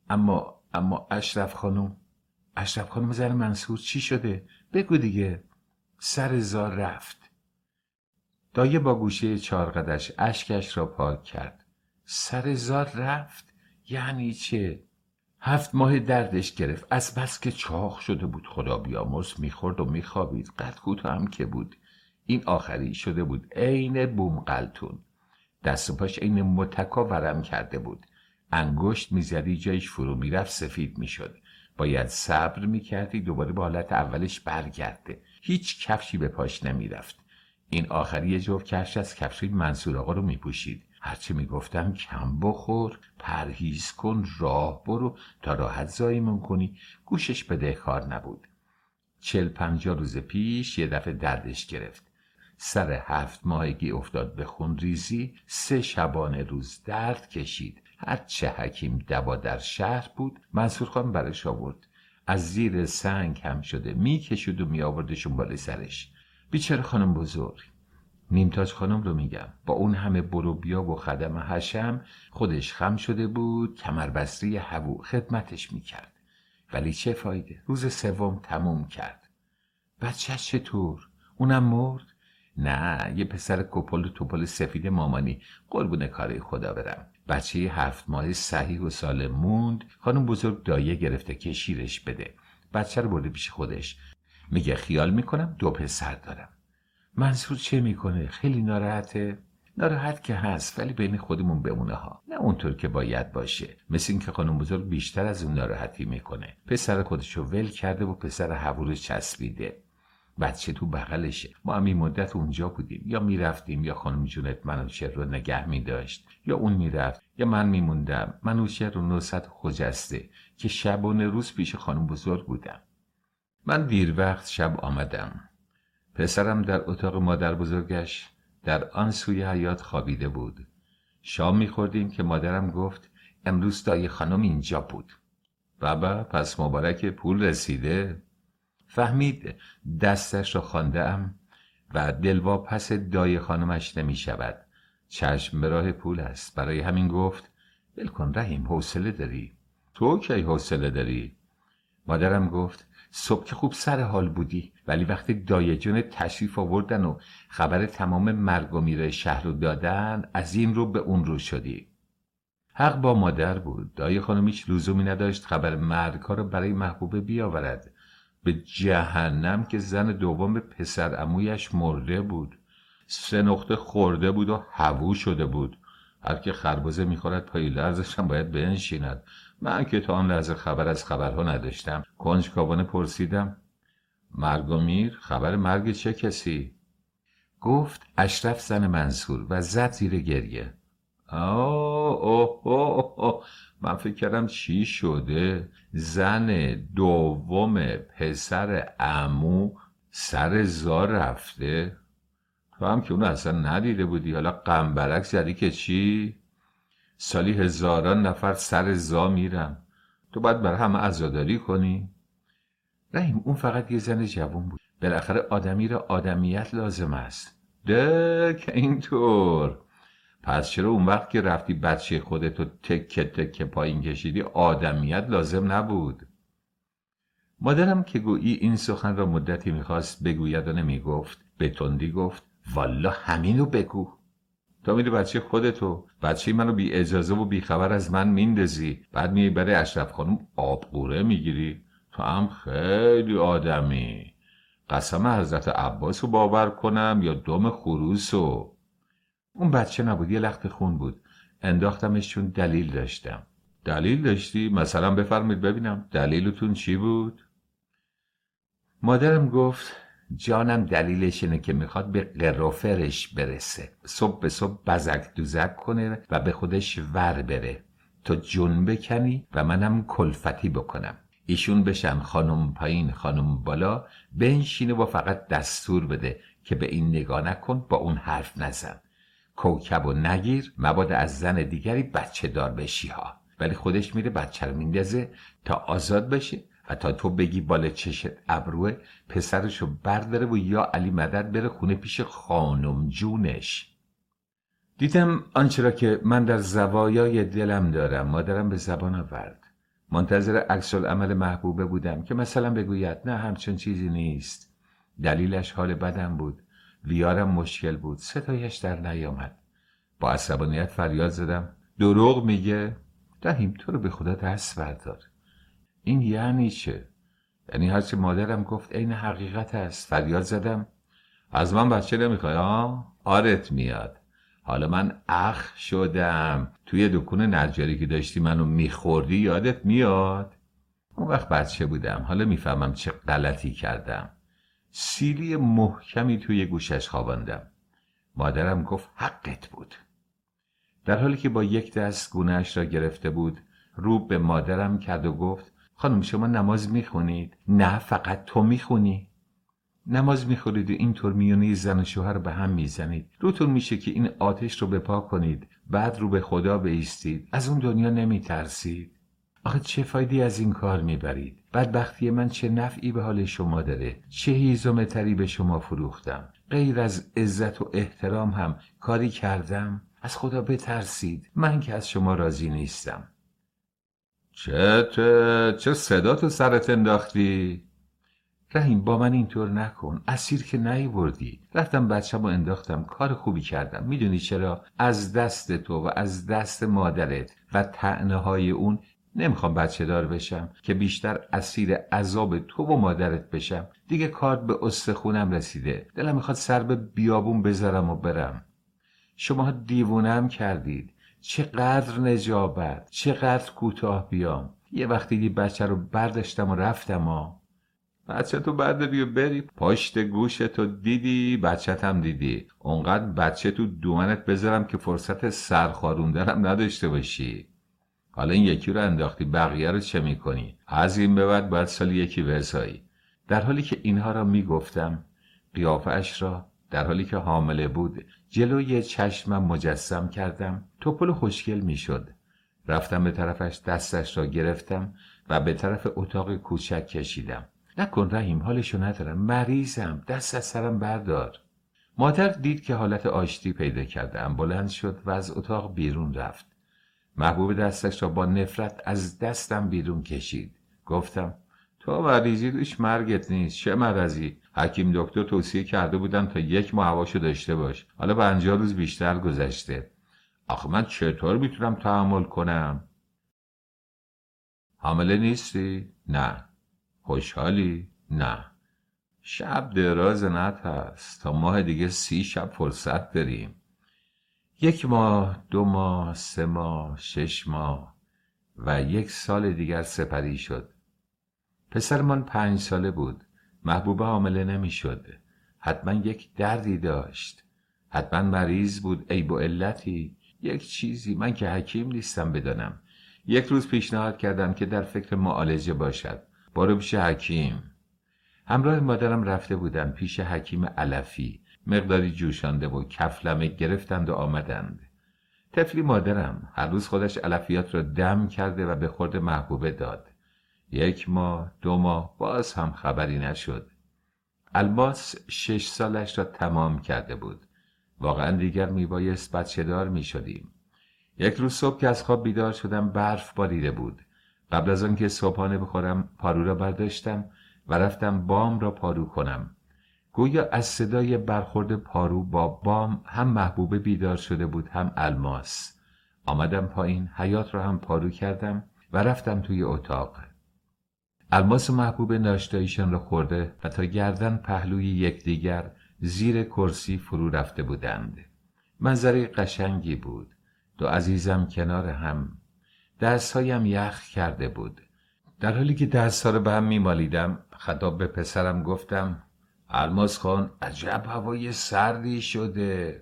اما اشرف خانم زن منصور چی شده؟ بگو دیگه. سر زار رفت. دایه با گوشه چارقدش اشکش را پاک کرد. سر زار رفت؟ یعنی چه؟ 7 ماه دردش گرفت. از بس که چاق شده بود، خدا بیامرز، میخورد و میخوابید. قد کوتاه هم که بود. این آخری شده بود عین بوم قلتون. دست و پاش عین متکا ورم کرده بود. انگشت میزدی جایش فرو میرفت سفید میشد. باید صبر میکردی دوباره به حالت اولش برگرده. هیچ کفشی به پاش نمیرفت. این آخری یه جفت کفش از کفشای منصور آقا رو میپوشید. هرچی میگفتم کم بخور، پرهیز کن، راه برو تا راحت زایمون کنی، گوشش بدهکار نبود. 40-50 روز پیش یه دفعه دردش گرفت. سر 7 ماهگی افتاد به خونریزی. 3 شبانه روز درد کشید. هر چه حکیم دوا در شهر بود منصور خان برش آورد. از زیر سنگ هم شده میکشید و میآوردشون بالای سرش. بیچاره خانم بزرگ، نیمتاج خانم رو میگم، با اون همه برو بیا و خدم حشم خودش خم شده بود، کمربسته هوو خدمتش میکرد. ولی چه فایده؟ روز سوم تموم کرد. بچه‌ش چطور؟ اونم مرد؟ نه، یه پسر کپل و توپل سفید مامانی، قربون کار خدا برم. بچه 7 ماهه صحیح و سالم موند. خانم بزرگ دایه گرفته که شیرش بده. بچه رو برده پیش خودش. میگه خیال میکنم 2 پسر دارم. منصور چه میکنه؟ خیلی ناراحته؟ ناراحت که هست، ولی بین خودمون بمونه ها، نه اونطور که باید باشه. مثل این که خانم بزرگ بیشتر از اون ناراحتی میکنه. پسر خودشو ول کرده و پسر هوو رو چسبیده. بچه تو بغلشه. ما هم این مدت اونجا بودیم، یا میرفتیم یا خانم جونت منوچهر رو نگه میداشت، یا اون میرفت یا من میموندم. منوچهر رو نوست خجسته که شبانه روز پیش خانم بزرگ بودم. من دیر وقت شب آمدم. پسرم در اتاق مادر بزرگش در آن سوی حیاط خوابیده بود. شام میخوردیم که مادرم گفت امروز دایی خانم اینجا بود. بابا پس مبارک، پول رسیده. فهمید دستش را خوانده‌ام و دلواپس دایی خانمش نمی شود. چشم به راه پول است. برای همین گفت ول کن رحیم، حوصله داری؟ تو کی حوصله داری؟ مادرم گفت صبح که خوب سر حال بودی، ولی وقتی دایه جون تشریف آوردن و خبر تمام مرگ و میر شهر رو دادن، از این رو به اون رو شدی. حق با مادر بود. دایه خانم هیچ لزومی نداشت خبر مرگ ها رو برای محبوبه بیاورد. به جهنم که زن دوم پسر عمویش مرده بود. 3 نقطه خورده بود و هوو شده بود. هر که خربزه میخورد پای لرزش هم باید بنشیند. من که تا آن لحظه خبر از خبرها نداشتم. کنجکاوانه پرسیدم مرگ و میر؟ خبر مرگ چه کسی؟ گفت اشرف زن منصور و زد زیر گریه. من فکر کردم چی شده؟ زن دوم پسر عمو سر زار رفته؟ تو هم که اونو اصلا ندیده بودی، حالا قنبرک زدی که چی؟ سالی هزاران نفر سر زا میرن، تو باید بر همه عزاداری کنی؟ رحیم اون فقط یه زن جوان بود. بالاخره آدمی را آدمیت لازم است. ده که اینطور. پس چرا اون وقت که رفتی بچه خودتو تکه تکه پایین کشیدی آدمیت لازم نبود؟ مادرم که گویی این سخن را مدتی میخواست بگوید و نمیگفت، به تندی گفت والا همینو بگو. تا میری بچه خودتو، بچه منو بی اجازه و بی خبر از من میندازی، بعد میای برای اشرف خانم آبقوره میگیری. تو هم خیلی آدمی. قسم حضرت عباسو باور کنم یا دم خروسو. اون بچه نبود، یه لخت خون بود. انداختمش چون دلیل داشتم. دلیل داشتی؟ مثلا بفرمید ببینم دلیلتون چی بود؟ مادرم گفت جانم دلیلش اینه که میخواد به قرافرش برسه، صبح به صبح بزک دوزک کنه و به خودش ور بره، تا جون بکنی و منم کلفتی بکنم. ایشون بشن خانم پایین خانم بالا، بنشینه و فقط دستور بده که به این نگاه نکن، با اون حرف نزن، کوکب و نگیر، مبادا از زن دیگری بچه دار بشی ها. ولی خودش میره بچه رو میندازه تا آزاد بشه و تا تو بگی بالا چشت ابروه پسرشو برداره و یا علی مدد بره خونه پیش خانم جونش. دیدم آنچه را که من در زوایای دلم دارم مادرم به زبان آورد. منتظر عکس العمل محبوبه بودم که مثلا بگوید نه همچون چیزی نیست، دلیلش حال بدم بود، ویارم مشکل بود. ستایش در نیامد. با عصبانیت فریاد زدم دروغ میگه؟ رحیم تو رو به خدا دست بردار. این یعنی چه؟ یعنی هرچی مادرم گفت عین حقیقت است. فریاد زدم از من بچه نمیخوای ها؟ آرت میاد. حالا من اخ شدم. توی دکون نجاری که داشتی منو میخوردی یادت میاد؟ اون وقت بچه بودم. حالا میفهمم چه غلطی کردم. سیلی محکمی توی گوشش خواباندم. مادرم گفت حقت بود. در حالی که با یک دست گونه‌اش را گرفته بود رو به مادرم کرد و گفت خانم شما نماز میخونید؟ نه فقط تو میخونی. نماز میخورید و اینطور میونه زن و شوهر به هم میزنید. روتون میشه که این آتش رو بپا کنید، بعد رو به خدا بایستید. از اون دنیا نمیترسید؟ آخه چه فایدی از این کار میبرید؟ بدبختی من چه نفعی به حال شما داره؟ چه هیزم تری به شما فروختم؟ غیر از عزت و احترام هم کاری کردم؟ از خدا بترسید، من که از شما راضی نیستم. چه صدا تو سرت انداختی؟ رحیم با من اینطور نکن، اسیر که نیوردی. رفتم بچه‌مو انداختم، کار خوبی کردم. میدونی چرا؟ از دست تو و از دست مادرت و طعنه‌های اون نمیخوام بچه دار بشم که بیشتر اسیر عذاب تو و مادرت بشم. دیگه کار به استخونم رسیده، دلم میخواد سر به بیابون بذارم و برم. شما دیوونم کردید. چقدر نجابت، چقدر کوتاه بیام. یه وقتی دی بچه رو برداشتم و رفتم. بچه تو برداری و بری، پشت گوشتو دیدی، بچه هم دیدی. اونقدر بچه تو دومنت بذارم که فرصت سرخاروندنم نداشته باشی. حالا این یکی رو انداختی، بقیه رو چه میکنی؟ از این به بعد باید سال یکی بزایی. در حالی که اینها را میگفتم، قیافه‌اش را در حالی که حامله بود جلوی چشمم مجسم کردم. توپل خوشگل میشد. رفتم به طرفش، دستش را گرفتم و به طرف اتاق کوچک کشیدم. نکن رحیم، حالشو ندارم، مریضم، دست از سرم بردار. مادر دید که حالت آشتی پیدا کردم، بلند شد و از اتاق بیرون رفت. محبوب دستش را با نفرت از دستم بیرون کشید. گفتم تو مریضی روش مرگت نیست. چه مرضی؟ حکیم دکتر توصیه کرده بودن تا 1 ماه هواشو داشته باش. حالا 50 روز بیشتر گذشته. آخه من چطور میتونم تحمل کنم؟ حامله نیستی؟ نه. خوشحالی؟ نه. شب دراز نترس، تا ماه دیگه 30 شب فرصت داریم. 1 ماه، 2 ماه، 3 ماه، 6 ماه و 1 سال دیگر سپری شد. پسرمان 5 ساله بود. محبوبه حامله نمی شد. حتما یک دردی داشت. حتما مریض بود، عیب و علتی، یک چیزی. من که حکیم نیستم بدانم. 1 روز پیشنهاد کردم که در فکر معالجه باشد. برو پیش حکیم. همراه مادرم رفته بودم پیش حکیم علفی. مقداری جوشانده و کفلمه گرفتند و آمدند. طفلی مادرم هر روز خودش علفیات را دم کرده و به خورد محبوبه داد. 1 ماه، 2 ماه، باز هم خبری نشد. الماس 6 سالش را تمام کرده بود. واقعا دیگر میبایست بچه دار میشدیم. 1 روز صبح که از خواب بیدار شدم، برف باریده بود. قبل از آن که صبحانه بخورم، پارو را برداشتم و رفتم بام را پارو کنم. گویا از صدای برخورد پارو با بام هم محبوبه بیدار شده بود، هم الماس. آمدم پایین، حیاط را هم پارو کردم و رفتم توی اتاق. الماس و محبوبه ناشتاییشان را خورده و تا گردن پهلوی یکدیگر زیر کرسی فرو رفته بودند. منظره قشنگی بود. 2 عزیزم کنار هم. دستهایم یخ کرده بود. در حالی که دستها را به هم میمالیدم، خطاب به پسرم گفتم الماس خان، عجب هوای سردی شده.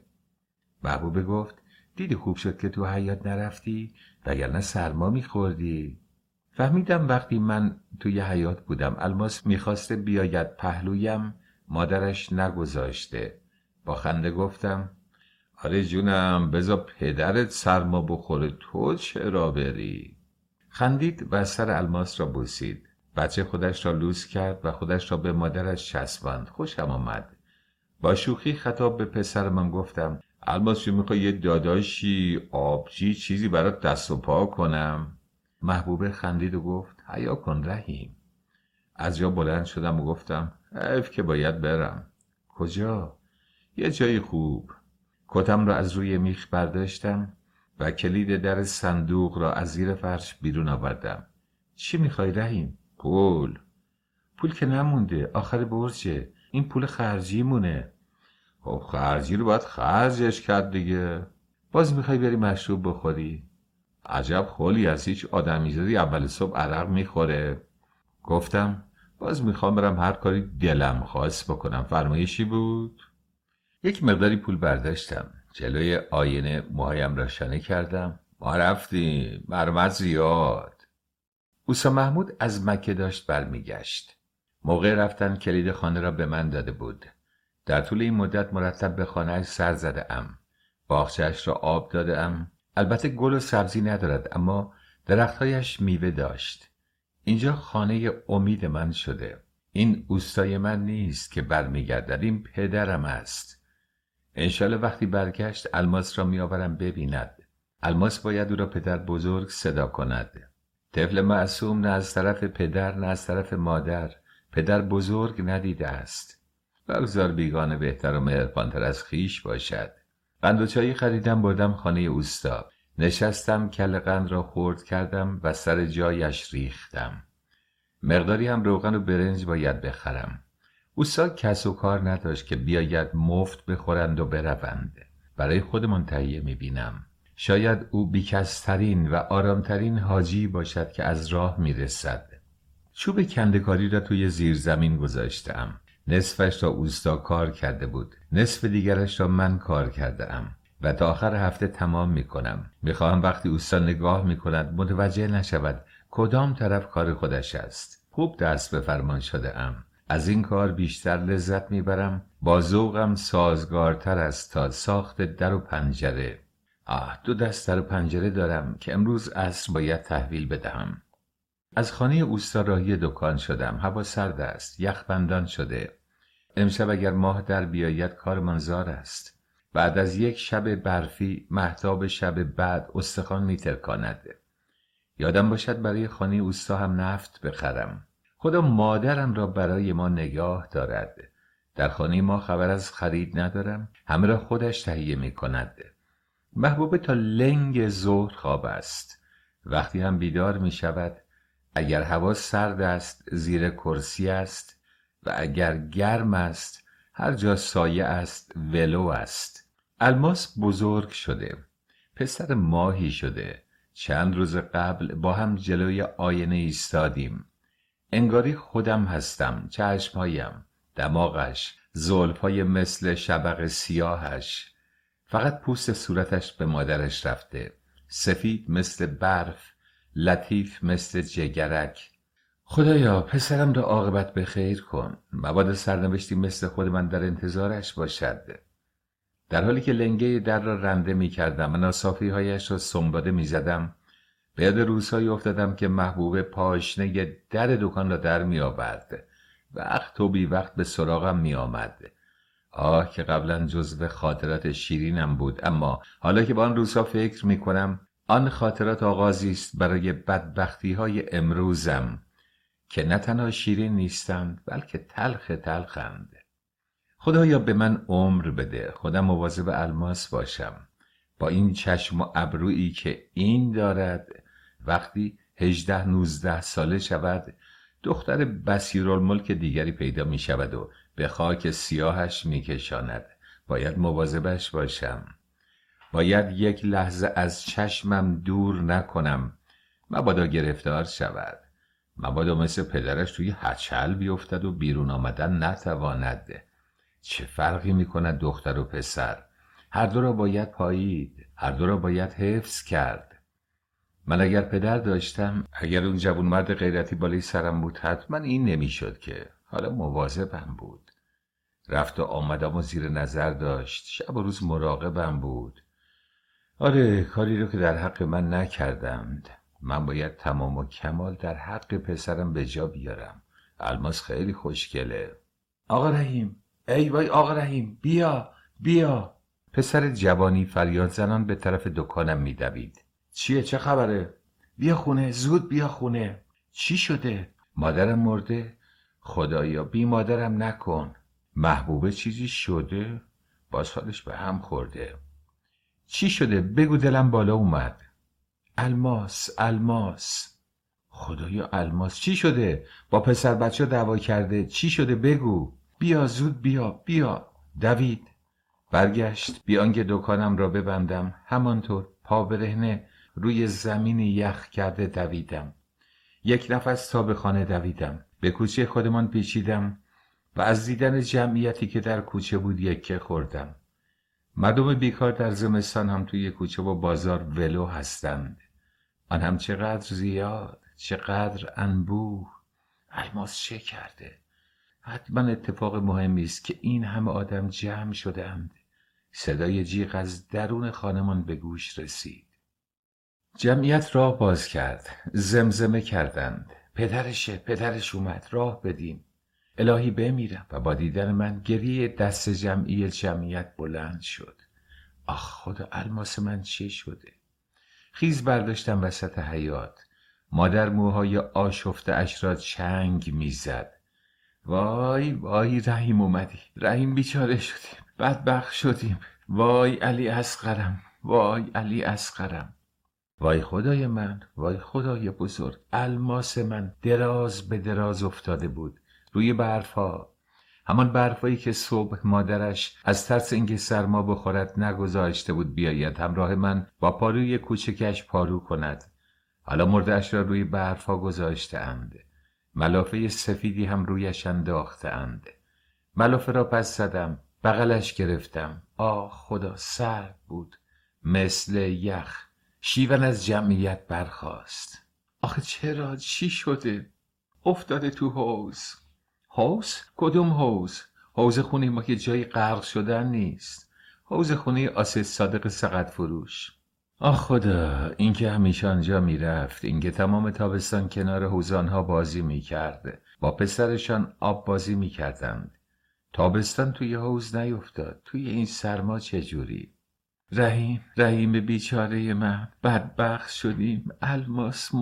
محبوبه گفت دیدی خوب شد که تو حیاط نرفتی، وگرنه سرما میخوردی. فهمیدم وقتی من توی حیاط بودم الماس میخواسته بیاید پهلویم، مادرش نگذاشته. با خنده گفتم آره جونم، بذار پدرت سرما بخوره، تو چرا بری؟ خندید و سر الماس را بوسید. بچه خودش را لوس کرد و خودش را به مادرش چسباند. خوشم آمد. با شوخی خطاب به پسر من گفتم الماس چون میخوای یه داداشی، آبجی، چیزی برات دست و پا کنم؟ محبوبه خندید و گفت حیا کن رحیم. از جا بلند شدم و گفتم حیف که باید برم. کجا؟ یه جای خوب. کتم را از روی میخ برداشتم و کلید در صندوق را از زیر فرش بیرون آوردم. چی میخوای رحیم؟ پول. پول که نمونده، آخر برجه. این پول خرجی مونه. خب خرجی رو باید خرجش کرد دیگه. باز میخوای بری مشروب بخوری؟ عجب خلی از هیچ آدمیزادی اول صبح عرق میخوره. گفتم باز میخوام برم هر کاری دلم خواست بکنم. فرمایشی بود؟ 1 مقداری پول برداشتم. جلوی آینه موهایم را شانه کردم. ما رفتیم، مرمت زیاد. اوسا محمود از مکه داشت برمیگشت. موقع رفتن کلید خانه را به من داده بود. در طول این مدت مرتب به خانه‌اش سر زده ام. باغچه‌اش را آب داده ام. البته گل و سبزی ندارد، اما درختهایش میوه داشت. اینجا خانه امید من شده. این اوستای من نیست که برمیگردد، این پدرم است. انشالله وقتی برگشت الماس را میآورم ببیند. الماس باید او را پدر بزرگ صدا کند. طفل معصوم نه از طرف پدر نه از طرف مادر پدر بزرگ ندیده است. بگذار بیگانه بهتر و مهربانتر از خیش باشد. قند و چایی خریدم بردم خانه اوستا. نشستم، کله قند را خرد کردم و سر جایش ریختم. مقداری هم روغن و برنج باید بخرم. اوستا کس و کار نداشت که بیاید مفت بخورند و بروند. برای خودمان تهیه میبینم. شاید او بیکسترین و آرامترین حاجی باشد که از راه میرسد. چوب کنده‌کاری را توی زیرزمین گذاشتم. نصفش را اوستا کار کرده بود، نصف دیگرش را من کار کرده ام و تا آخر هفته تمام میکنم. میخواهم وقتی اوستا نگاه میکند متوجه نشود کدام طرف کار خودش است. خوب دست به فرمان شده ام. از این کار بیشتر لذت میبرم. با ذوقم سازگارتر است تا ساخت در و پنجره. 2 دست در و پنجره دارم که امروز عصر باید تحویل بدهم. از خانه اوستا راهی دکان شدم. هوا سرد است، یخبندان شده. امشب اگر ماه در بیاید کارمان زار است. بعد از یک شب برفی مهتاب شب بعد استخوان میترکاند. یادم باشد برای خانه اوستا هم نفت بخرم. خدا مادرم را برای ما نگاه دارد. در خانه ما خبر از خرید ندارم، همه را خودش تهیه میکند. محبوب تا لنگ ظهر خواب است. وقتی هم بیدار میشود، اگر هوا سرد است زیر کرسی است و اگر گرم است هر جا سایه است ولو است. الماس بزرگ شده، پسر ماهی شده. چند روز قبل با هم جلوی آینه ایستادیم. انگاری خودم هستم. چشمهایم، دماغش، زلفهای مثل شبق سیاهش. فقط پوست صورتش به مادرش رفته، سفید مثل برف، لطیف مثل جگرک. خدایا پسرم را عاقبت به خیر کن. مبادا سرنوشتی مثل خود من در انتظارش باشد. در حالی که لنگه در را رنده می کردم و ناصافی هایش را سنباده می زدم، به یاد روزهایی افتادم که محبوب پاشنه در دکان را در می آورد. وقت و بی وقت به سراغم می آمد. که قبلا جزو خاطرات شیرینم بود، اما حالا که با آن روزها فکر می کنم آن خاطرات آغازی است برای بدبختی های امروزم که نه تنها شیرین نیستند بلکه تلخند. خدایا به من عمر بده. خودم مواظب الماس باشم. با این چشم و ابرویی که این دارد وقتی 18-19 ساله شود دختر بصیرالملک دیگری پیدا می شود و به خاک سیاهش می کشاند. باید مواظبش باشم. باید یک لحظه از چشمم دور نکنم. مبادا گرفتار شود. مبادا مثل پدرش توی هچل بیفتد و بیرون آمدن نتواند. چه فرقی می کند دختر و پسر؟ هر دو را باید پایید. هر دو را باید حفظ کرد. من اگر پدر داشتم، اگر اون جوان مرد غیرتی بالای سرم بود، حتما این نمیشد که. حالا مواظبم بود. رفت و آمدم و زیر نظر داشت. شب و روز مراقبم بود. آره، کاری رو که در حق من نکردند. من باید تمام و کمال در حق پسرم به جا بیارم. الماس خیلی خوشگله. آقا رحیم، ای وای آقا رحیم، بیا. پسر جوانی فریاد زنان به طرف دکانم میدوید. چیه؟ چه خبره؟ بیا خونه، زود بیا خونه. چی شده؟ مادرم مرده؟ خدایا بی مادرم نکن. محبوبه چیزی شده؟ باز حالش به هم خورده. چی شده؟ بگو، دلم بالا اومد. الماس. خدایا الماس چی شده؟ با پسر بچه دعوا کرده؟ چی شده؟ بگو. بیا زود بیا. دوید. برگشت. بیانکه دکانم را ببندم همانطور پا برهنه روی زمین یخ کرده دویدم. یک نفس تا به خانه دویدم. به کوچه خودمان پیچیدم و از دیدن جمعیتی که در کوچه بود یکه خوردم. مردم بیکار در زمستان هم توی کوچه و بازار ولو هستند. آن هم چقدر زیاد، چقدر انبوه. الماس چه کرده؟ حتما اتفاق مهمی است که این همه آدم جمع شدند. صدای جیغ از درون خانمان به گوش رسید. جمعیت راه باز کرد. زمزمه کردند. پدرش اومد، راه بدین. الهی بمیرم. و با دیدن من گریه دست جمعیت بلند شد. آخ خدا، الماس من چی شده؟ خیز برداشتم وسط حیاط. مادر موهای آشفته اش را چنگ میزد. وای رحیم اومدی، رحیم بیچاره شدیم، بدبخت شدیم. وای علی اصغرم. وای خدای من، وای خدای بزرگ. الماس من دراز به دراز افتاده بود روی برفها، همان برفایی که صبح مادرش از ترس اینکه سرما بخورد نگذاشته بود بیاید همراه من با پاروی کوچکش پارو کند. حالا مرده‌اش را روی برفها گذاشته اند. ملافه سفیدی هم رویش انداخته اند. ملافه را پس زدم، بغلش گرفتم. آه خدا، سرد بود مثل یخ. شیون از جمعیت برخاست. آخه چرا؟ چی شده؟ افتاده تو حوض. حوض؟ کدوم حوض؟ حوض خونه ما که جای غرق شدن نیست. حوض خونه آسد صادق سقط فروش. آه خدا، این که همیشه آنجا میرفت، این که تمام تابستان کنار حوضانها بازی میکرد، با پسرشان آب بازی میکردند. تابستان توی حوض نیفتاد. توی این سرما چجوری؟ رحیم بیچاره من، بدبخت شدیم. الماس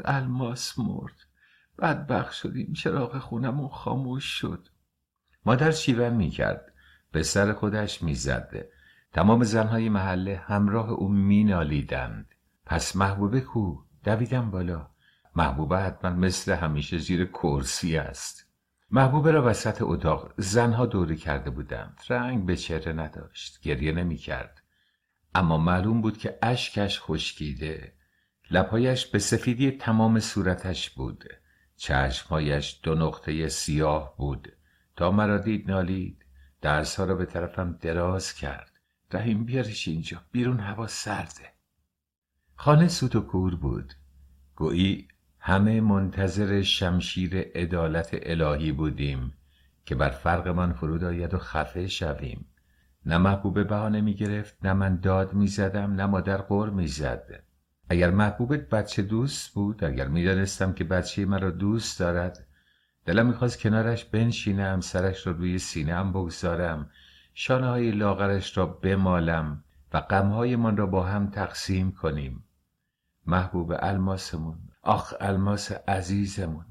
مرد. بدبخت شدیم. چراغ خونمون خاموش شد. مادر شیون میکرد، به سر خودش میزد. تمام زنهای محله همراه او مینالیدند. پس محبوبه کو؟ دویدم بالا. محبوبه حتما مثل همیشه زیر کرسی است. محبوبه را وسط اتاق زنها دوری کرده بودند. رنگ به چهره نداشت، گریه نمیکرد، اما معلوم بود که اشکش خشکیده. لبهایش به سفیدی تمام صورتش بود. چشمهایش 2 نقطه سیاه بود. تا مرا دید نالید. درسها را به طرفم دراز کرد. رحیم بیارش اینجا، بیرون هوا سرده. خانه سوت و کور بود. گویی همه منتظر شمشیر عدالت الهی بودیم که بر فرقمان فرود آید و خفه شویم. نه محبوبه بهانه می گرفت، نه من داد می زدم، نه مادر غر می زد. اگر محبوبه بچه دوست بود، اگر می دانستم که بچه مرا دوست دارد، دلم می خواست کنارش بنشینم، سرش را روی سینه‌ام بگذارم، شانه های لاغرش را بمالم و غمهای من را با هم تقسیم کنیم. محبوبه الماسمون، آخ الماس عزیزمون.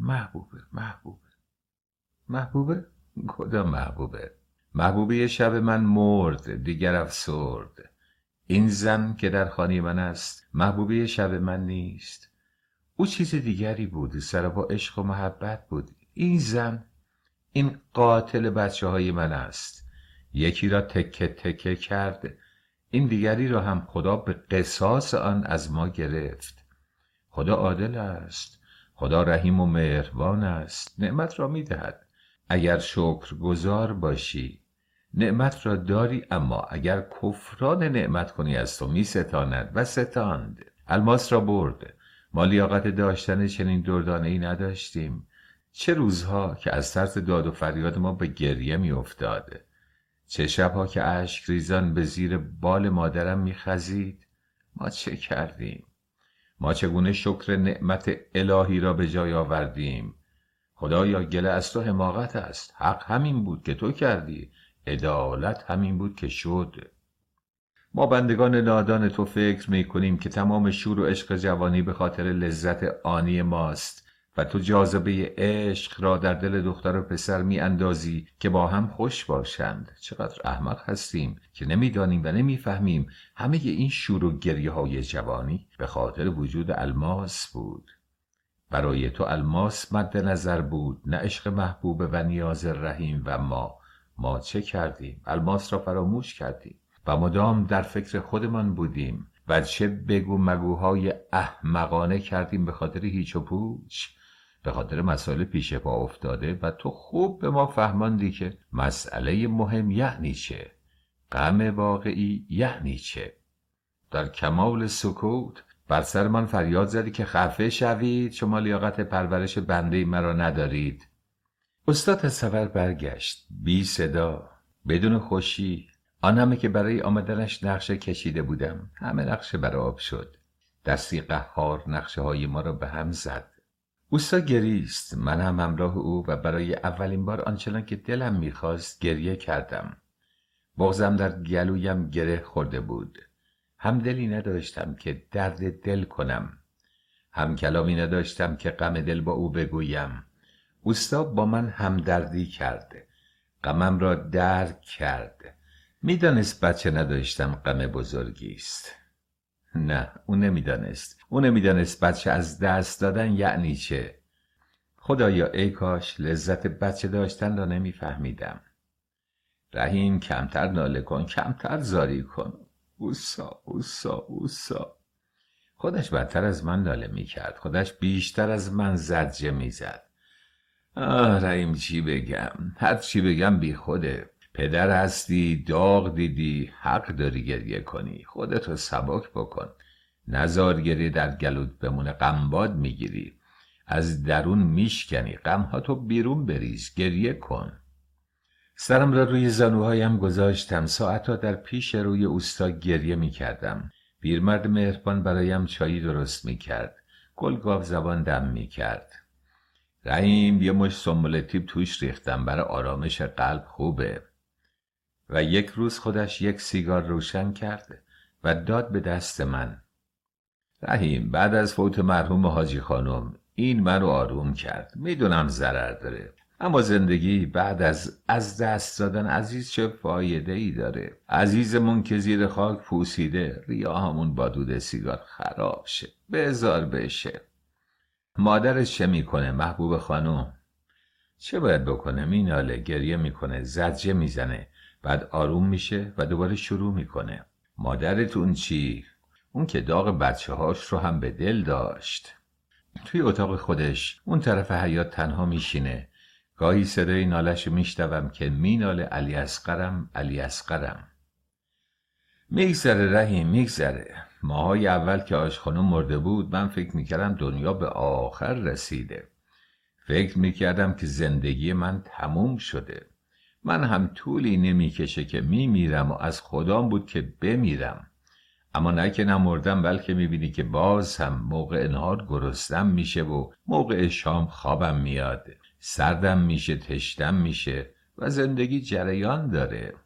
محبوبه؟ کدام محبوبه؟ محبوبه شب من مرد، دیگر افسرد. این زن که در خانه من است محبوبه شب من نیست. او چیز دیگری بود، سراپا عشق و محبت بود. این زن، این قاتل بچه های من است. یکی را تکه تکه کرد، این دیگری را هم خدا به قصاص آن از ما گرفت. خدا عادل است، خدا رحیم و مهربان است، نعمت را می دهد. اگر شکرگزار باشی نعمت را داری، اما اگر کفران نعمت کنی از تو می ستاند و ستاند. الماس را برد. ما لیاقت داشتن چنین دردانه‌ای نداشتیم. چه روزها که از ترس داد و فریاد ما به گریه می افتاد. چه شبها که اشک ریزان به زیر بال مادرم می خزید. ما چه کردیم؟ ما چگونه شکر نعمت الهی را به جای آوردیم؟ خدایا گله از تو حماقت است. حق همین بود که تو کردی، عدالت همین بود که شد. ما بندگان نادان تو فکر می کنیم که تمام شور و عشق جوانی به خاطر لذت آنی ماست و تو جاذبه عشق را در دل دختر و پسر می اندازی که با هم خوش باشند. چقدر احمق هستیم که نمی دانیم و نمی فهمیم همه این شور و گریه های جوانی به خاطر وجود الماس بود. برای تو الماس مد نظر بود، نه عشق محبوب و نیاز رحیم. و ما چه کردیم؟ الماس را فراموش کردیم و مدام در فکر خودمان بودیم و چه بگو مگوهای احمقانه کردیم به خاطر هیچ و پوچ، به خاطر مسائل پیش پا افتاده. و تو خوب به ما فهماندی که مسئله مهم یعنی چه، غم واقعی یعنی چه. در کمال سکوت بر سرمان فریاد زدی که خفه شوید، شما لیاقت پرورش بنده مرا ندارید. استاد از سفر برگشت، بی صدا، بدون خوشی. آن همه که برای آمدنش نقشه کشیده بودم، همه نقشه برآب شد. دستی قهار نقشه های ما را به هم زد. اوستا گریست. من هم همراه او و برای اولین بار آنچنان که دلم میخواست گریه کردم. بغضم در گلویم گره خورده بود. هم دلی نداشتم که درد دل کنم، هم کلامی نداشتم که غم دل با او بگویم. اوستا با من همدردی کرد، غمم را درک کرد. میدانست بچه نداشتم غم بزرگی است. نه، او نمیدانست بچه از دست دادن یعنی چه. خدایا ای کاش لذت بچه داشتن را نمیفهمیدم. رحیم کمتر ناله کن، کمتر زاری کن. اوسا اوسا اوسا. خودش بدتر از من ناله میکرد، خودش بیشتر از من زجه میزد. رحیم چی بگم؟ هر چی بگم بی خوده. پدر هستی، داغ دیدی، حق داری گریه کنی. خودتو سبک بکن، نزار گریه در گلوت بمونه. غمباد میگیری، از درون میشکنی. غمهاتو بیرون بریز، گریه کن. سرم را روی زانوهایم گذاشتم. ساعتها در پیش روی اوستا گریه میکردم. پیرمرد مهربان برایم چایی درست میکرد. گلگاو زبان دم میکرد. رحیم یه مش سنبلتیب توش ریختم، برای آرامش قلب خوبه. و یک روز خودش یک سیگار روشن کرد و داد به دست من. رحیم، بعد از فوت مرحوم حاجی خانم این منو آروم کرد. میدونم ضرر داره، اما زندگی بعد از دست دادن عزیز چه فایده ای داره؟ عزیزمون که زیر خاک پوسیده، ریاهمون با دود سیگار خراب شه، بذار بشه. مادرش چه میکنه محبوب خانم؟ چه باید بکنه؟ میناله، گریه میکنه، زجه میزنه، بعد آروم میشه و دوباره شروع میکنه. مادرتون چی؟ اون که داغ بچه هاش رو هم به دل داشت. توی اتاق خودش اون طرف حیاط تنها میشینه. گاهی صدای نالش میشنوم که میناله علی اصغرم، علی اصغرم. میگذره رحیم، میگذره. ماهای اول که آج خانم مرده بود من فکر میکردم دنیا به آخر رسیده. فکر میکردم که زندگی من تموم شده. من هم طولی نمیکشه که میمیرم و از خدام بود که بمیرم. اما نه که نمردم، بلکه میبینی که باز هم موقع نهار گرسنم میشه و موقع شام خوابم میاد. سردم میشه، تشتم میشه و زندگی جریان داره.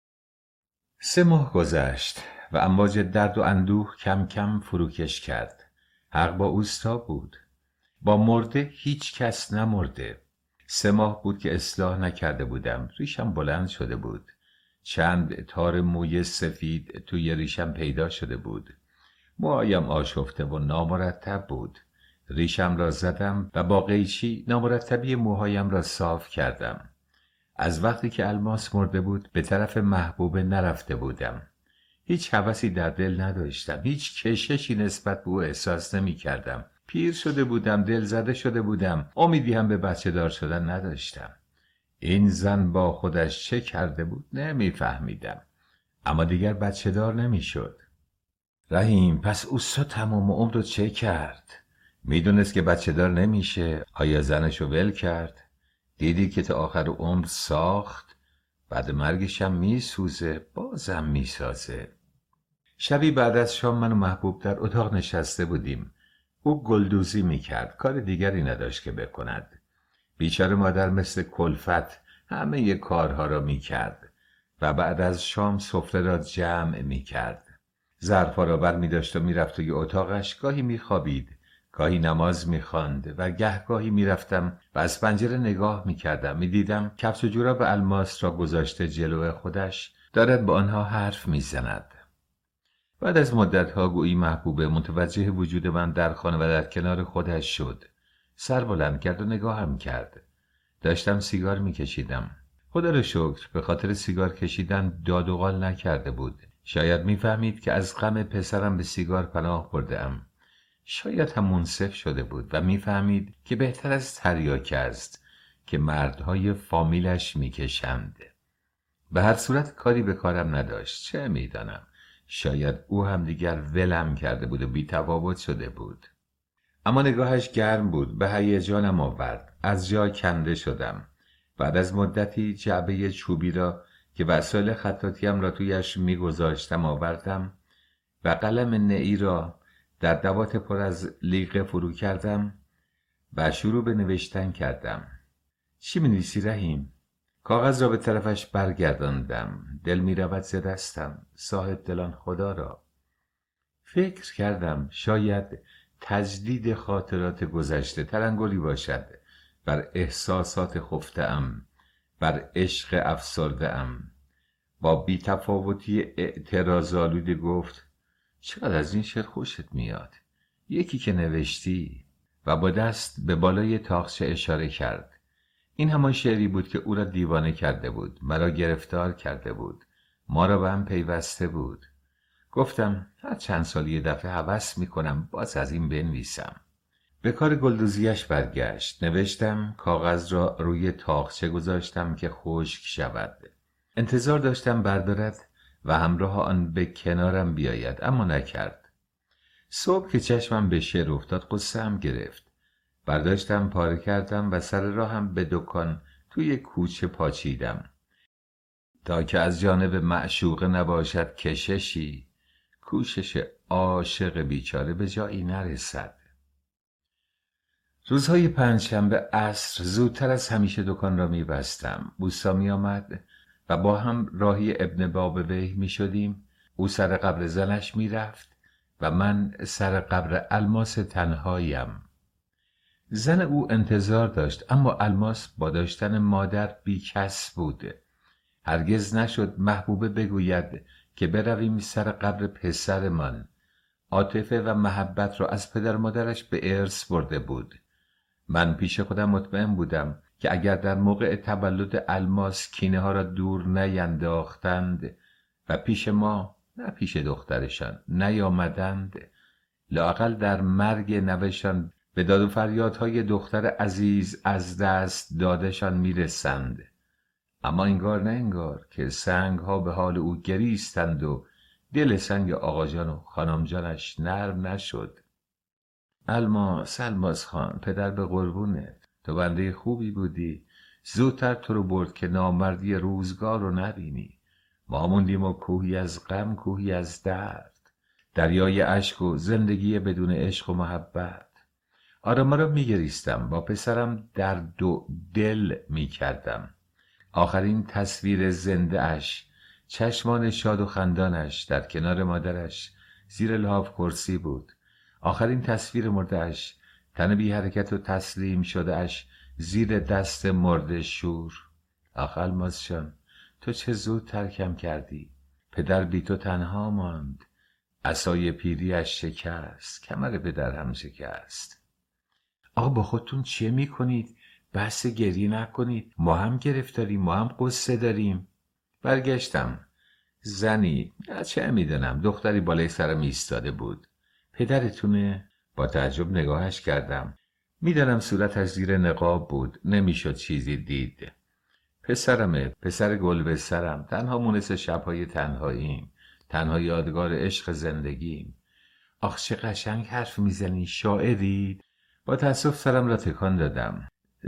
3 ماه گذشت و امواج درد و اندوه کم کم فروکش کرد. حق با اوستا بود. با مرده هیچ کس نمرده. 3 ماه بود که اصلاح نکرده بودم. ریشم بلند شده بود. چند تار موی سفید توی ریشم پیدا شده بود. موهایم آشفته و نامرتب بود. ریشم را زدم و با قیچی نامرتبی موهایم را صاف کردم. از وقتی که الماس مرده بود به طرف محبوبه نرفته بودم. هیچ هوسی در دل نداشتم. هیچ کششی نسبت به او احساس نمی کردم. پیر شده بودم، دل زده شده بودم. امیدی هم به بچه دار شدن نداشتم. این زن با خودش چه کرده بود نمیفهمیدم. اما دیگر بچه دار نمی شد. رحیم، پس اوستا تمام عمر رو چه کرد؟ میدونست که بچه دار نمیشه. آیا زنشو ول کرد؟ دیدی که تا آخر عمر ساخت. بعد مرگشم میسوزه، بازم میسازه. شبی بعد از شام من و محبوب در اتاق نشسته بودیم. او گلدوزی میکرد، کار دیگری نداشت که بکند. بیچاره مادر مثل کلفت همه کارها را میکرد و بعد از شام سفره را جمع میکرد. ظرفا را بر میداشت و میرفت توی اتاقش. گاهی میخوابید، گاهی نماز میخواند و گهگاهی میرفتم و از پنجره نگاه میکردم. میدیدم کفش و جوراب الماس را گذاشته جلو خودش، دارد با آنها حرف میزند. بعد از مدتها گویی محبوبه متوجه وجود من در خانه و در کنار خودش شد. سر بلند کرد و نگاهم کرد. داشتم سیگار میکشیدم. خدا را شکر به خاطر سیگار کشیدن داد و قال نکرده بود. شاید میفهمید که از غم پسرم به سیگار پناه برده‌ام. شاید هم منصف شده بود و میفهمید که بهتر از تریاکه است که مردهای فامیلش میکشند. به هر صورت کاری به کارم نداشت. چه میدانم، شاید او هم دیگر ولم کرده بود و بی تفاوت شده بود. اما نگاهش گرم بود، به هیجانم آورد. از جا کنده شدم. بعد از مدتی جعبه چوبی را که وسایل خطاطیم را تویش میگذاشتم آوردم و قلم نئی را در دوات پر از لیقه فرو کردم و شروع به نوشتن کردم. چی می‌نویسی رحیم؟ کاغذ را به طرفش برگرداندم. دل می‌رود ز دستم، صاحب دلان خدا را. فکر کردم شاید تجدید خاطرات گذشته تلنگری باشد بر احساسات خفته‌ام، بر عشق افسرده‌ام. با بی‌تفاوتی اعتراض‌آلود گفت: چقدر از این شعر خوشت میاد؟ یکی که نوشتی؟ و با دست به بالای تاقچه اشاره کرد. این همان شعری بود که او را دیوانه کرده بود، مرا گرفتار کرده بود، ما را به هم پیوسته بود. گفتم هر چند سال یه دفعه هوس میکنم باز از این بنویسم. به کار گلدوزیش برگشت. نوشتم، کاغذ را روی تاقچه گذاشتم که خشک شود. انتظار داشتم بردارد و همراه آن به کنارم بیاید، اما نکرد. صبح که چشمم به شعر افتاد قصه‌ام گرفت. برداشتم پاره کردم و سر راهم به دکان توی کوچه پاچیدم تا که از جانب معشوقه نباشد کششی، کوشش عاشق بیچاره به جایی نرسد. روزهای پنجشنبه عصر زودتر از همیشه دکان را می‌بستم. بوسا می‌آمد و با هم راهی ابن بابویه می‌شدیم. او سر قبر زنش می‌رفت و من سر قبر الماس تنهاییم. زن او انتظار داشت، اما الماس با داشتن مادر بیکس بود. هرگز نشد محبوبه بگوید که برویم سر قبر پسرمان. عاطفه و محبت را از پدر مادرش به ارث برده بود. من پیش خودم مطمئن بودم که اگر در موقع تولد الماس کینه ها را دور نینداختند و پیش ما، نه پیش دخترشان، نیامدند، لااقل در مرگ نوشان به داد و فریادهای دختر عزیز از دست دادشان میرسند. اما انگار نه انگار که سنگ ها به حال او گریستند و دل سنگ آقا جان و خانم جانش نرم نشد. الماس خان، پدر به قربونت، تو بنده خوبی بودی. زودتر تو رو برد که نامردی روزگار رو نبینی. ما موندیم و کوهی از غم، کوهی از درد، دریای اشک و زندگی بدون عشق و محبت. آرما را میگریستم، با پسرم در دو دل میکردم. آخرین تصویر زنده اش، چشمان شاد و خندانش در کنار مادرش زیر لحاف کرسی بود. آخرین تصویر مرده اش، تن بی حرکت و تسلیم شده اش زیر دست مرده شور. آخ الماس جان، تو چه زود ترکم کردی. پدر بی تو تنها ماند. عصای پیریش شکست، کمر پدر هم شکست. آقا با خودتون چیه میکنید؟ بحث گریه نکنید، ما هم گرفتاریم، ما هم قصه داریم. برگشتم. زنی، چه میدونم، دختری بالای سرم ایستاده بود. پدرتونه؟ با تعجب نگاهش کردم. میدانم صورتش زیر نقاب بود، نمیشد چیزی دید. پسرمه، پسر گل به سرم، تنها مونس شبهای تنهاییم، تنها یادگار عشق زندگیم. آخ چه قشنگ حرف میزنی، شاعری؟ با تأسف سرم را تکان دادم.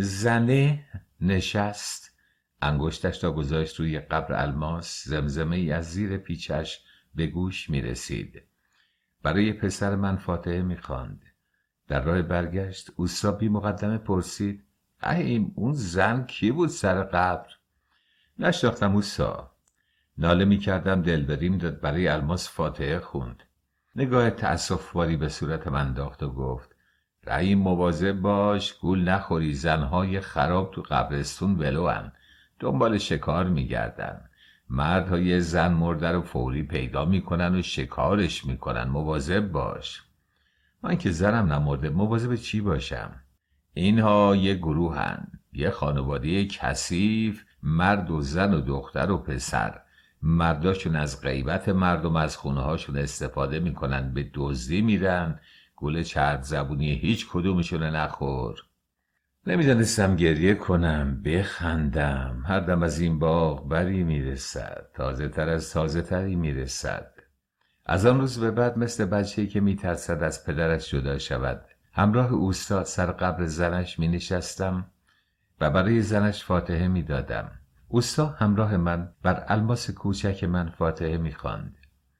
زنه نشست، انگشتش را گذاشت روی قبر الماس. زمزمه ای از زیر پیچش به گوش می رسید. برای پسر من فاتحه می خواند. در راه برگشت اوستا بی مقدمه پرسید: اون زن کی بود سر قبر؟ نشناختم اوستا. ناله می کردم دلبریم داد، برای الماس فاتحه خوند. نگاه تأسف‌باری به صورت من انداخت و گفت: رحیم مواظب باش گول نخوری، زنهای خراب تو قبرستون ولوان، دنبال شکار میگردن. مردهای زن مرده رو فوری پیدا میکنن و شکارش میکنن، مواظب باش. من که زنم نمرده، مواظب چی باشم؟ اینها یه گروهن، یه خانواده کثیف، مرد و زن و دختر و پسر. مرداشون از غیبت مردم از خونه هاشون استفاده میکنن، به دزدی میرن. گول چرد زبونی هیچ کدومشون نخور. نمیدانستم گریه کنم، بخندم. هر دم از این باغ بری میرسد، تازه تر از تازه تری میرسد. از آن روز به بعد مثل بچه‌ای که میترسد از پدرش جدا شود، همراه اوستا سر قبر زنش می نشستم و برای زنش فاتحه می دادم. اوستا همراه من بر الماس کوچک من فاتحه می خواند.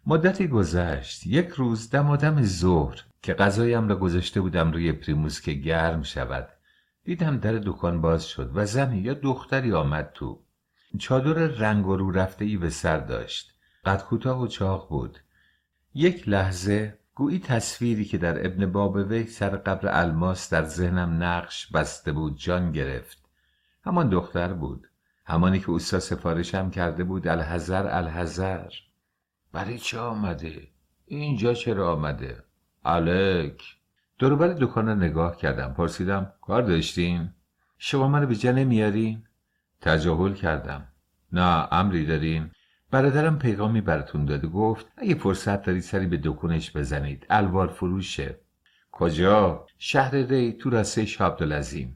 مدتی گذشت. یک روز دمادم ظهر که غذایم را گذاشته بودم روی پریموس که گرم شود، دیدم در دکان باز شد و زنی یا دختری آمد تو. چادر رنگ و رو رفته‌ای به سر داشت. قد کوتاه و چاق بود. یک لحظه گویی تصویری که در ابن بابویه سر قبر الماس در ذهنم نقش بسته بود جان گرفت. همان دختر بود، همانی که اوستا سفارشم کرده بود الحذر الحذر. برای چه آمده؟ اینجا چرا آمده؟ الک. دوروبر دکان را نگاه کردم. پرسیدم کار داشتین؟ شما منو به جا نمیارین؟ تجاهل کردم. نه، امری دارین؟ برادرم پیغامی براتون داده، گفت اگه فرصت دارید سری به دکونش بزنید، الوار فروشه. کجا؟ شهر ری، تو راسته شابدالعظیم.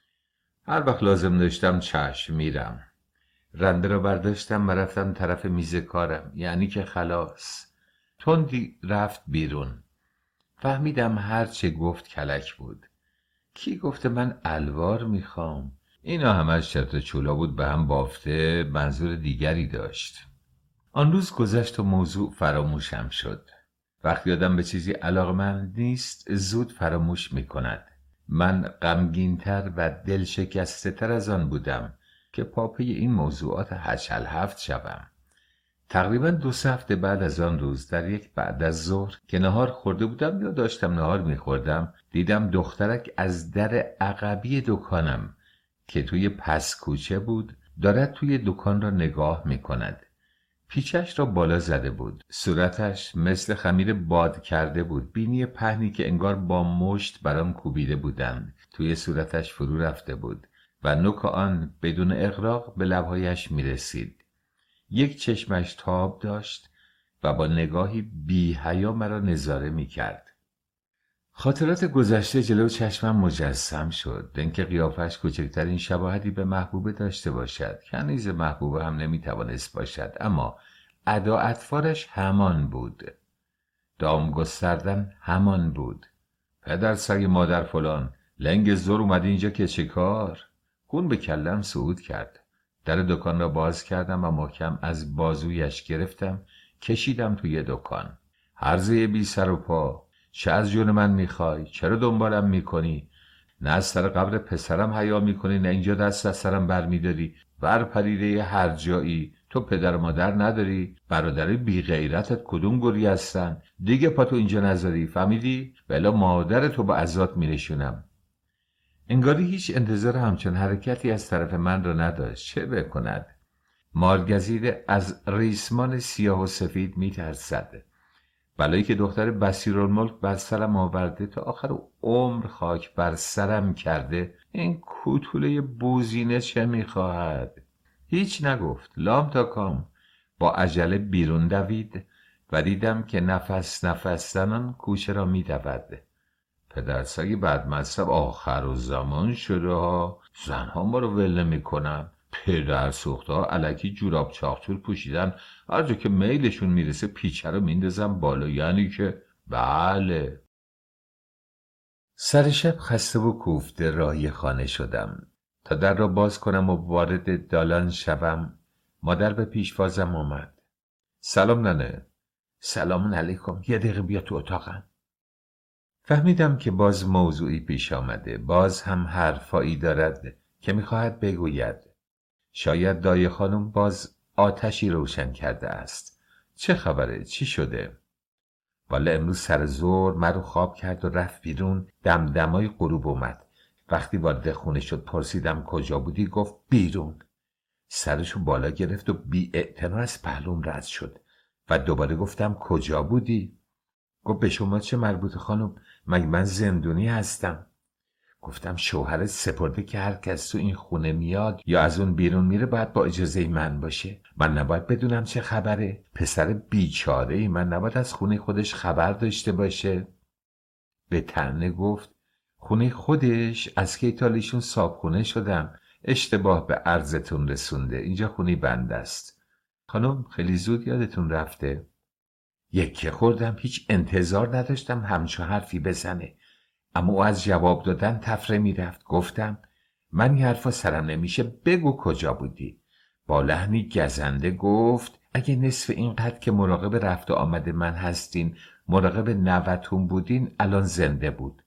هر وقت لازم داشتم چشم میرم. رنده را برداشتم و رفتم طرف میز کارم، یعنی که خلاص. تندی رفت بیرون. فهمیدم هر چه گفت کلک بود. کی گفته من الوار میخوام؟ اینا همش چرت چولا بود به هم بافته، منظور دیگری داشت. آن روز گذشت و موضوع فراموشم شد. وقتی آدم به چیزی علاقمند نیست زود فراموش میکند. من غمگین‌تر و دل شکسته تر از آن بودم که پاپی این موضوعات هشل هفت شوم. تقریبا 2 هفته بعد از آن روز در یک بعد از ظهر که نهار خورده بودم یا داشتم نهار میخوردم، دیدم دخترک از در عقبی دکانم که توی پس کوچه بود دارد توی دکان را نگاه میکند. پیچش را بالا زده بود. صورتش مثل خمیر باد کرده بود. بینی پهنی که انگار با مشت برام کوبیده بودند توی صورتش فرو رفته بود و نوک آن بدون اغراق به لبهایش میرسید. یک چشمش تاب داشت و با نگاهی بی حیا مرا نظاره میکرد. خاطرات گذشته جلو چشمم مجسم شد. اینکه قیافش کوچکترین شباهتی به محبوبه داشته باشد، کنیز محبوبه هم نمیتوانست باشد، اما ادا اطوارش همان بود. دام گستردن همان بود. پدر سگ مادر فلان، لنگ زور اومدی اینجا که چه کار؟ خون به کلم صعود کرد. در دکان را باز کردم و محکم از بازویش گرفتم، کشیدم توی دکان. هرزه بی سر و پا، چه از جون من میخوای؟ چرا دنبالم میکنی؟ نه از سر قبر پسرم حیا میکنی، نه اینجا دست از سرم برمیداری. بر پریده هر جایی. تو پدر و مادر نداری؟ برادر بی غیرتت کدوم گوری هستن؟ دیگه پاتو اینجا نذاری، فهمیدی؟ بلا مادر تو با عزات میرشونم. انگاری هیچ انتظار همچون حرکتی از طرف من را نداشت. چه بکند؟ مارگزیده از ریسمان سیاه و سفید میترسد. بلایی که دختر بصیرالملک بر سرم آورده تا آخر عمر خاک بر سرم کرده، این کوتوله بوزینه چه میخواهد؟ هیچ نگفت. لام تا کام با عجله بیرون دوید و دیدم که نفس نفس زنان کوچه را میدود. پدرسگی بعد مذهب آخر و زمان شده ها. زنها ما رو ول نمی‌کنن. پدر سوخته ها الکی جوراب چاقچور پوشیدن، هر جا که میلشون میرسه پیچه رو میندازن بالا، یعنی که بله. سر شب خسته و کوفته راهی خانه شدم. تا در را باز کنم و وارد دالان شوم، مادر به پیشوازم آمد. سلام ننه. سلام علیکم. یه دقیقه بیا تو اتاقم. فهمیدم که باز موضوعی پیش آمده، باز هم حرفایی دارد که میخواهد بگوید. شاید دایی خانم باز آتشی روشن کرده است. چه خبره؟ چی شده؟ والا امروز سر ظهر مرا خواب کرد و رفت بیرون. دمدمای غروب اومد. وقتی وارد خونه شد پرسیدم کجا بودی؟ گفت بیرون. سرشو بالا گرفت و بی اعتنا از پهلوم رد شد و دوباره گفتم کجا بودی؟ گفت به شما چه مربوطه خانم؟ مگه من زندونی هستم؟ گفتم شوهرت سپرده که هر کس تو این خونه میاد یا از اون بیرون میره باید با اجازه من باشه. من نباید بدونم چه خبره؟ پسر بیچاره ای من نباید از خونه خودش خبر داشته باشه؟ به طعنه گفت خونه خودش؟ از کی تالیشون صابخونه شدم. اشتباه به عرضتون رسونده. اینجا خونه بند است. خانم خیلی زود یادتون رفته. یکی خوردم، هیچ انتظار نداشتم همچو حرفی بزنه، اما او از جواب دادن تفره میرفت. گفتم من این حرفا سرم نمیشه، بگو کجا بودی؟ با لحنی گزنده گفت اگه نصف اینقدر که مراقب رفت و آمد من هستین مراقب نوتون بودین الان زنده بود.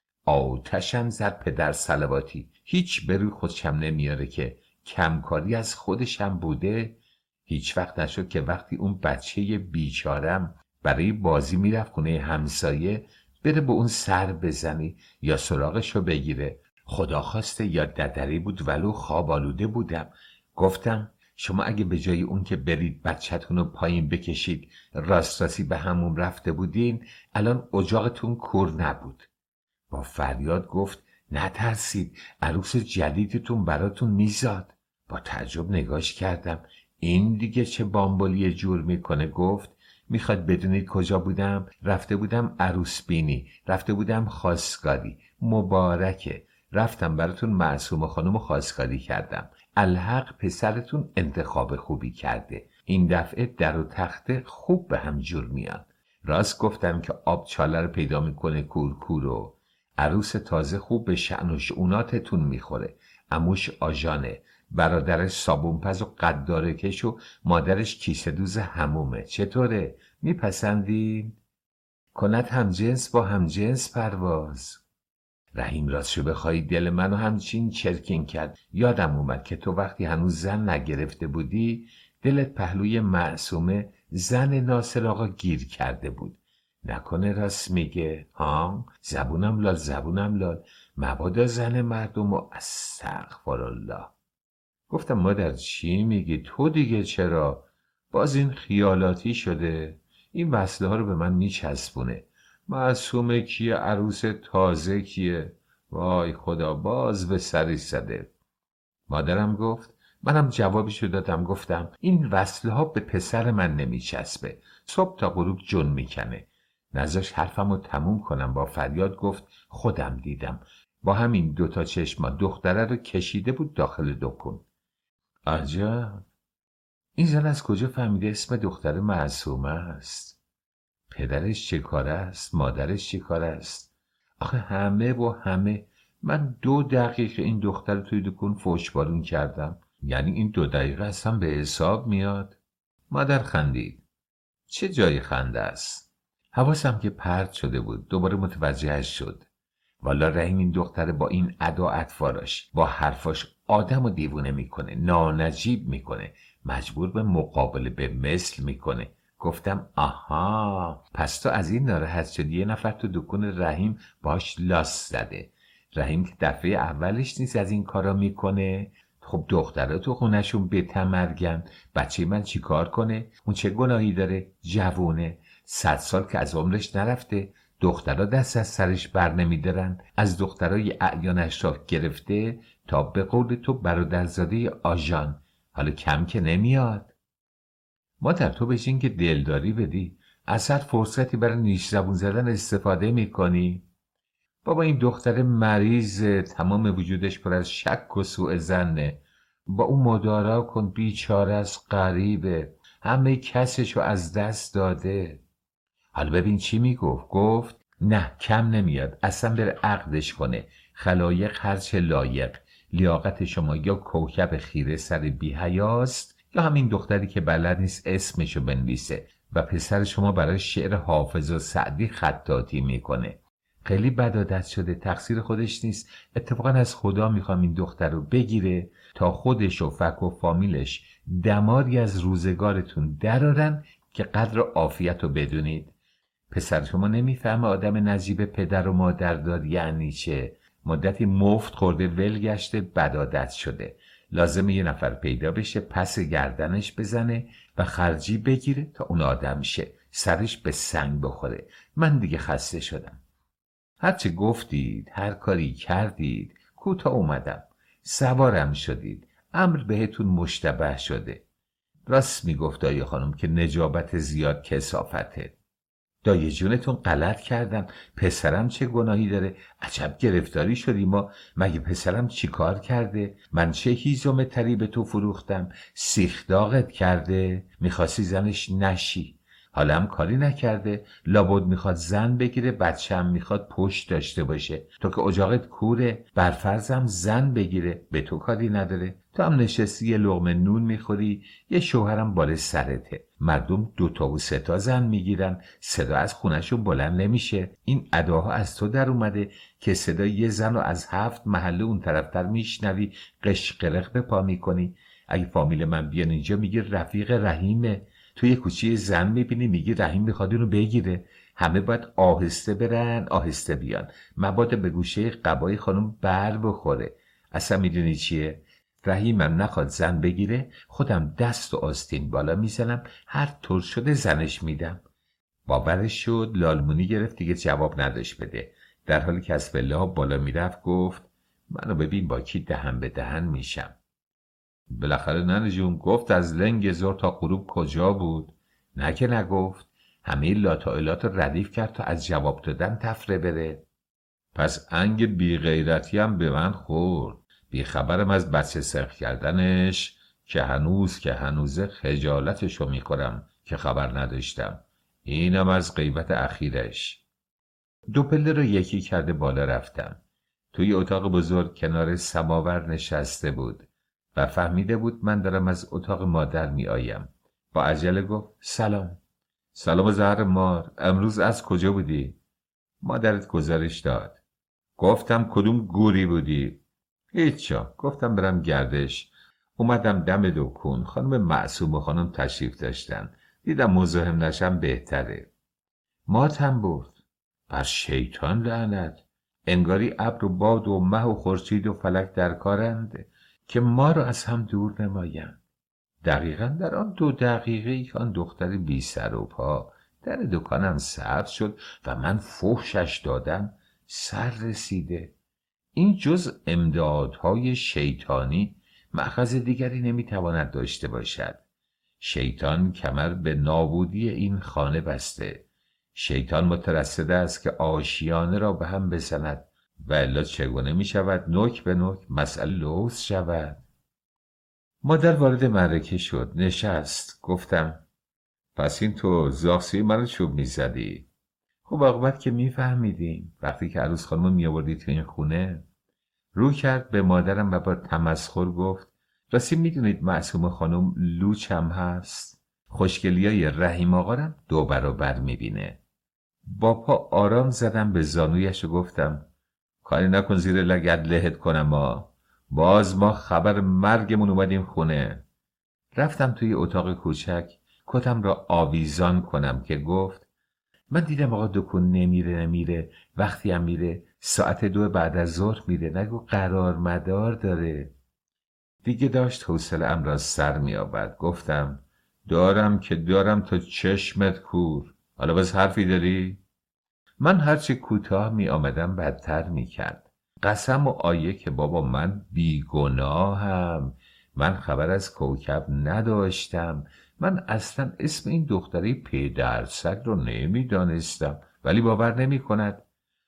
آتشم زد پدر صلواتی. هیچ بروی خودشم نمیاره که کمکاری از خودشم بوده. هیچ وقت نشد که وقتی اون بچه بیچارم برای بازی میرفت خونه همسایه بره به اون سر بزنی یا سراغشو بگیره. خدا خواسته یا ددری بود ولو خواب آلوده بودم. گفتم شما اگه به جای اون که برید بچه‌تون رو پایین بکشید راستی به همون رفته بودین الان اجاقتون کور نبود. با فریاد گفت نترسید، عروس جدیدتون براتون میزاد. با تعجب نگاش کردم. این دیگه چه بامبولی جور میکنه؟ گفت میخواد بدونید کجا بودم؟ رفته بودم عروس بینی، رفته بودم خواستگاری. مبارکه، رفتم براتون معصومه خانم خواستگاری کردم. الحق پسرتون انتخاب خوبی کرده. این دفعه در و تخته خوب به هم جور میاد. راست گفتم که آب چاله رو پیدا میکنه کورکورو. عروس تازه خوب به شأن و شؤوناتتون میخوره. عموش آژانه، برادرش صابونپز و قداره کش و مادرش کیسه دوز همومه. چطوره؟ میپسندین؟ کند همجنس با همجنس پرواز. رحیم راستشو بخوای دل منو همچین چرکین کرد. یادم اومد که تو وقتی هنوز زن نگرفته بودی دلت پهلوی معصومه زن ناصر آقا گیر کرده بود. نکنه راست میگه؟ ها؟ زبونم لال مبادا زن مردم و استغفرالله. گفتم مادر چی میگی؟ تو دیگه چرا؟ باز این خیالاتی شده؟ این وصله ها رو به من میچسبونه. معصومه کیه؟ عروس تازه کیه؟ وای خدا، باز به سری زده. مادرم گفت. منم جوابشو دادم. گفتم این وصله ها به پسر من نمیچسبه. صبح تا غروب جن میکنه. نذاش حرفمو تموم کنم. با فریاد گفت خودم دیدم. با همین دوتا چشما دختره رو کشیده بود داخل دکون. عجب. این زن از کجا فهمیده اسم دختر معصومه است؟ پدرش چه کاره است؟ مادرش چه کاره است؟ آخه همه و همه. من 2 دقیقه این دختر توی دکون فوشبارون کردم. یعنی این 2 دقیقه اصلا به حساب میاد؟ مادر خندید. چه جای خنده است؟ حواسم که پرت شده بود. دوباره متوجهش شد. والا رحیم این دختر با این ادا اطفاراش، با حرفاش آدم رو دیوونه میکنه، نانجیب میکنه، مجبور به مقابله به مثل میکنه. گفتم آها، پس تو از این ناراحت شدی. 1 نفر تو دکون رحیم باش لاس زده. رحیم که دفعه اولش نیست از این کارا میکنه. خب دخترها تو خونشون بتمرگن. بچه من چی کار کنه؟ اون چه گناهی داره؟ جوونه، 100 سال که از عمرش نرفته. دخترها دست از سرش بر نمیدارن. از دخترای اعیان اشراف گرفته تا به قول تو برادرزاده آژان. حالا کم که نمیاد. مادر تو بشین که دلداری بدی، از هر فرصتی برای نیش زبون زدن استفاده میکنی. بابا این دختر مریض، تمام وجودش پر از شک و سوء ظنه. با اون مدارا کن، بیچاره از غریبه، همه کسشو از دست داده. حالا ببین چی میگفت. گفت نه کم نمیاد، اصلا بره عقدش کنه. خلایق هرچه لایق. لیاقت شما یا کوکب خیره سر بی حیاست یا همین دختری که بلد نیست اسمشو بنویسه و پسر شما برای شعر حافظ و سعدی خطاطی میکنه. خیلی بد عادت شده، تقصیر خودش نیست. اتفاقا از خدا میخوام این دختر رو بگیره تا خودش و فک و فامیلش دماری از روزگارتون درارن که قدر عافیت رو بدونید. پسر شما نمیفهمه آدم نجیب پدر و مادر دار یعنی چه. مدتی مفت خورده، ول گشته، بد عادت شده. لازمه 1 نفر پیدا بشه پس گردنش بزنه و خرجی بگیره تا اون آدم شه، سرش به سنگ بخوره. من دیگه خسته شدم. هرچه گفتید، هر کاری کردید، کوتاه اومدم. سوارم شدید، امر بهتون مشتبه شده. راست میگفت دایی خانم که نجابت زیاد کثافته. دایی جونتون غلط کردم. پسرم چه گناهی داره؟ عجب گرفتاری شدی. ما مگه پسرم چی کار کرده؟ من چه هیزم تری به تو فروختم؟ سیخ داغت کرده؟ میخواستی زنش نشی. حالا هم کاری نکرده، لابد میخواد زن بگیره، بچه هم میخواد پشت داشته باشه. تو که اجاقت کوره، برفرضم زن بگیره، به تو کاری نداره. تو هم نشستی یه لقمه نون میخوری، یه شوهرم بالای سرته. مردم 2 تا و 3 تا زن میگیرن، صدا از خونشون بلند نمیشه. این اداها از تو در اومده که صدای یه زن رو از 7 محله اون طرفتر میشنوی، قشقرق به پا میکنی. اگه فامیل من بیان اینجا میگی رفیق رحیمه. تو یه کوچه زن میبینی میگی رحیم میخواد اینو بگیره. همه باید آهسته برن آهسته بیان، مبادا به گوشه قبای خانم بر بخوره. اصلا میدونی چیه؟ رحیمم نخواد زن بگیره، خودم دست و آستین بالا میزنم، هر طور شده زنش میدم. باورش شد، لالمونی گرفت، دیگه جواب نداشت بده. در حالی که از پله بالا میرفت گفت منو ببین با کی دهن به دهن میشم. بالاخره ننه جون گفت از لنگ ظهر تا غروب کجا بود؟ نه که نگفت، همه لاتائلات رو ردیف کرد تا از جواب دادن تفره بره. پس انگ بی غیرتی هم به من خورد. بی خبرم از بچه سرخ کردنش که هنوزه خجالتشو میخورم که خبر نداشتم. اینم از غیبت اخیرش. 2 پله رو یکی کرده بالا رفتم. توی اتاق بزرگ کنار سماور نشسته بود و فهمیده بود من دارم از اتاق مادر می آیم. با عجله گفت سلام زهر مار، امروز از کجا بودی؟ مادرت گزارش داد. گفتم کدوم گوری بودی؟ هیچا، گفتم برم گردش. اومدم دم دکون، خانم معصوم و خانم تشریف داشتن، دیدم مزاحم نشم بهتره. ماتم برد. بر شیطان لعنت، انگاری ابر و باد و مه و خورشید و فلک در کارند که ما رو از هم دور نمایند. دقیقا در آن 2 دقیقه که آن دختر بی سر و پا در دکانم سبز شد و من فحشش دادم، سر رسیده. این جز امدادهای شیطانی مأخذ دیگری نمیتواند داشته باشد. شیطان کمر به نابودی این خانه بسته. شیطان مترصد است که آشیانه را به هم بزند و الا چگونه می شود نوک به نوک مسئله لوث شود. مادر وارد معرکه شد، نشست. گفتم پس این تو زاغسی منو چوب می زدی؟ خب عاقبت که می فهمیدیم وقتی که عروس خانمو می آوردی تو این خونه. رو کرد به مادرم و با تمسخر گفت راستی می دونید معصوم خانم لوچ هم هست؟ خوشگلیای رحیم آقارم 2 برابر می بینه. با پا آرام زدم به زانویش و گفتم کاری نکن زیر لگد لهت کنم باز ما خبر مرگمون اومدیم خونه. رفتم توی اتاق کوچک کتم را آویزان کنم که گفت من دیدم آقا دکون نمیره، وقتی هم میره ساعت 2 بعد از ظهر میره، نگو قرار مدار داره. دیگه داشت حوصله‌ام را سر می آورد. گفتم دارم تا چشمت کور. حالا بس حرفی داری؟ من هرچی کوتاه می آمدم بدتر می کرد. قسم و آیه که بابا من بیگناهم، من خبر از کوکب نداشتم، من اصلا اسم این دختری پدرسگ رو نمی دانستم. ولی باور نمی کند.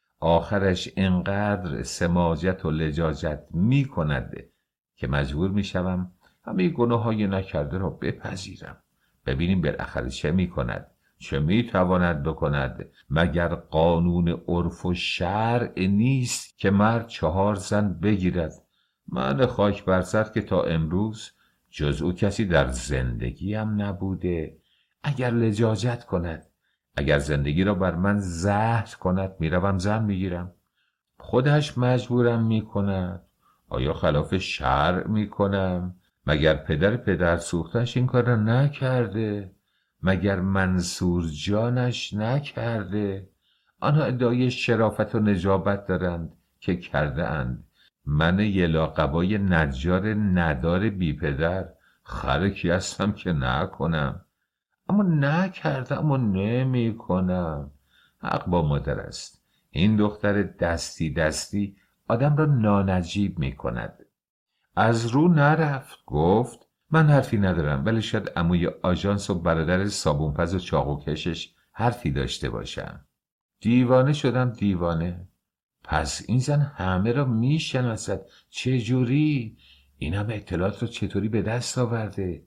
آخرش انقدر سماجت و لجاجت می کند که مجبور می شوم همه گناههای نکرده را بپذیرم. ببینیم بالاخره چه می کند، چه می تواند بکند. مگر قانون عرف و شرع نیست که مرد 4 زن بگیرد؟ من خاک بر سر که تا امروز جز او کسی در زندگیم نبوده. اگر لجاجت کند، اگر زندگی را بر من زهر کند، میروم زن میگیرم. خودش مجبورم میکند. آیا خلاف شرع میکنم؟ مگر پدر سوختش این کار را نکرده؟ مگر منصور جانش نکرده؟ آنها ادعای شرافت و نجابت دارند که کرده اند. من یه لاقبای نجار ندار بی پدر خرکی هستم که نکنم. اما نکردم و نمی کنم. حق با مادر است. این دختر دستی آدم را نانجیب می کند. از رو نرفت. گفت من حرفی ندارم، ولی شاید عموی آژانس و برادر صابونپز و چاقو کشش حرفی داشته باشم. دیوانه شدم دیوانه. پس این زن همه را می شناسد. چجوری؟ این همه اطلاعات را چطوری به دست آورده؟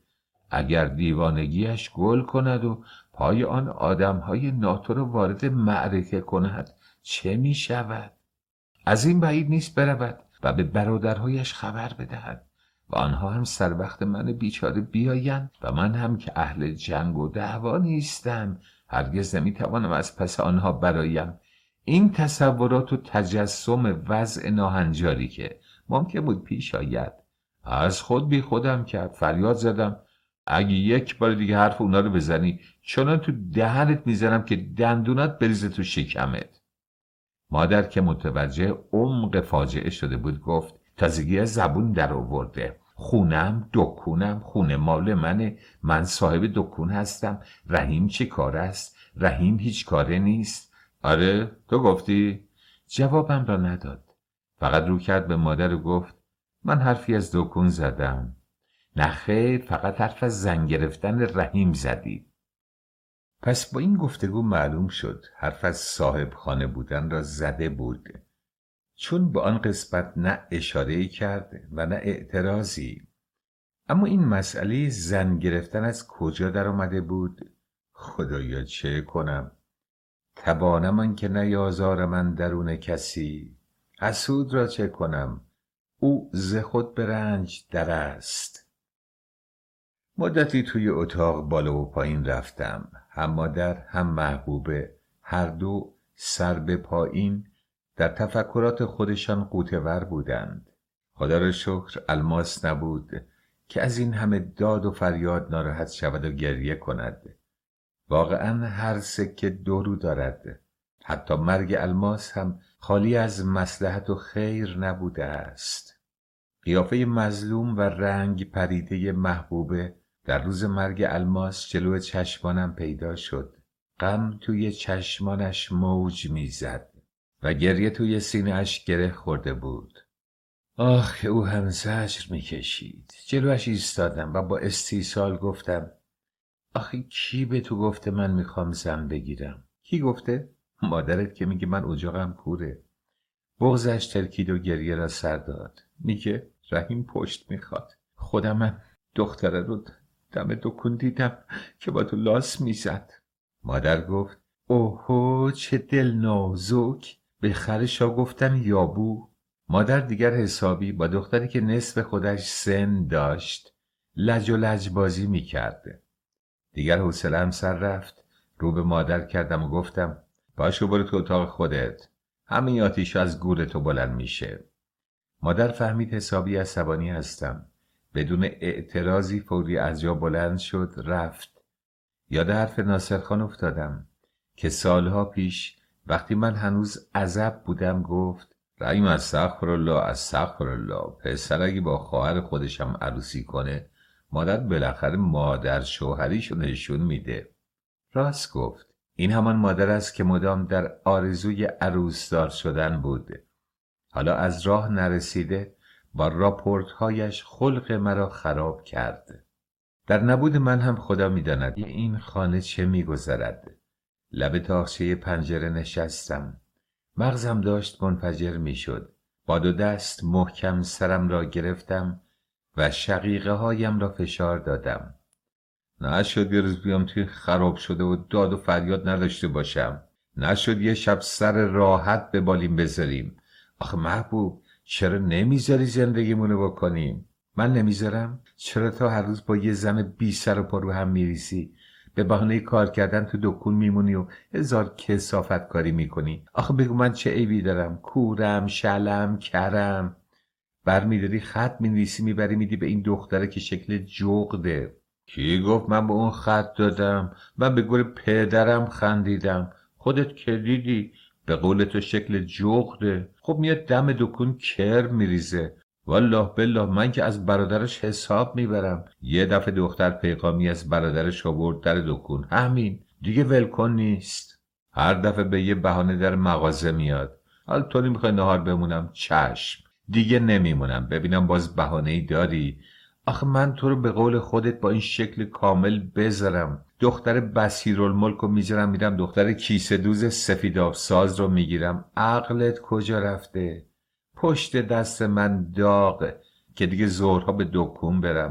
اگر دیوانگیش گل کند و پای آن آدمهای ناتو را وارد معرکه کند چه می شود؟ از این بعید نیست برود و به برادرهایش خبر بدهد و آنها هم سر وقت من بیچاره بیایند و من هم که اهل جنگ و دعوا نیستم هرگز نمیتوانم از پس آنها برایم. این تصورات و تجسم وضع ناهنجاری که ممکن بود پیش آید از خود بی خودم کرد. فریاد زدم اگه یک بار دیگه حرف اونا رو بزنی چنان تو دهنت میزنم که دندونات بریزه تو شکمت. مادر که متوجه عمق فاجعه شده بود گفت تازگی از زبون در آورده. خونم دکونم، خونه مال منه، من صاحب دکون هستم. رحیم چی کار است؟ رحیم هیچ کاره نیست. آره تو گفتی؟ جوابم را نداد، فقط رو کرد به مادر و گفت من حرفی از دکون زدم. نه خیر، فقط حرف از زن گرفتن رحیم زدی. پس با این گفتگو معلوم شد حرف از صاحب خانه بودن را زده بود، چون به آن قسمت نه اشاره‌ای کرد و نه اعتراضی. اما این مسئله زن گرفتن از کجا در آمده بود؟ خدایا چه کنم؟ تبانم آن که نیازار من درون کسی، حسود را چه کنم؟ او ز خود به رنج در است. مدتی توی اتاق بالا و پایین رفتم. هم مادر هم محبوبه، هر دو سر به پایین در تفکرات خودشان غوطه‌ور بودند. خدا را شکر الماس نبود که از این همه داد و فریاد ناراحت شود و گریه کند. واقعا هر سکه دو رو دارد. حتی مرگ الماس هم خالی از مصلحت و خیر نبوده است. قیافه مظلوم و رنگ پریده محبوبه در روز مرگ الماس جلو چشمانم پیدا شد. غم توی چشمانش موج میزد و گریه توی سینه‌اش گره خورده بود. آخ او هم زجر میکشید. جلوش ایستادم و با استیصال گفتم آخه کی به تو گفته من میخوام زن بگیرم؟ کی گفته؟ مادرت که میگه من اجاقم کوره. بغضش ترکید و گریه را سر داد. میگه رحیم پشت میخواد. خودمم دختره رو دم دکون دیدم که با تو لاس میزد. مادر گفت اوهو چه دل نازک. به خرشا گفتن یابو. مادر دیگر حسابی با دختری که نصف خودش سن داشت لج و لج بازی میکرده. دیگر حوصله‌ام سر رفت. رو به مادر کردم و گفتم باشو برو تو اتاق خودت. همین آتیش از گور تو بلند میشه. مادر فهمید حسابی عصبانی هستم. بدون اعتراضی فوری از جا بلند شد رفت. یاد حرف ناصرخان افتادم که سالها پیش وقتی من هنوز عزب بودم گفت رحیم استغفرالله استغفرالله. پسر اگه با خواهر خودشم عروسی کنه مادر بالاخره مادر شوهریشو نشون میده. راست گفت. این همان مادر است که مدام در آرزوی عروسدار شدن بود. حالا از راه نرسیده با راپورتهایش خلق مرا خراب کرد. در نبود من هم خدا میداند این خانه چه میگذرد. لب تاقچه پنجره نشستم. مغزم داشت منفجر میشد. با دو دست محکم سرم را گرفتم و شقیقه هایم را فشار دادم. نشد یه روز بیام توی خراب شده و داد و فریاد نداشته باشم. نشد یه شب سر راحت به بالیم بذاریم. آخه محبوب چرا نمیذاری زندگیمونو بکنیم؟ من نمیذارم؟ چرا تا هر روز با یه زن بی سر و پا رو هم میریسی؟ به بهانه کار کردن تو دکون میمونی و هزار کثافت کاری میکنی. آخه بگو من چه عیبی دارم؟ کورم، شلم، کرم. برمیداری خط مینویسی میبری میدی به این دختره که شکل جغده. کی گفت من به اون خط دادم؟ من به گل پدرم خندیدم. خودت که دیدی به قول تو شکل جغده. خب میاد دم دکون کرم میریزه. والله بالله من که از برادرش حساب میبرم. یه دفعه دختر پیغامی از برادرش آورد در دکون. همین دیگه ولکن نیست. هر دفعه به یه بهانه در مغازه میاد. حالا تو نمیخوای نهار بمونم؟ چشم دیگه نمیمونم. ببینم باز بهانه‌ای داری. آخه من تو رو به قول خودت با این شکل کامل بذارم. دختر بصیرالملک رو میذارم میرم دختر کیسه دوز سفیداب ساز رو میگیرم. عقلت کجا رفته؟ پشت دست من داغه که دیگه ظهرها به دکون برم.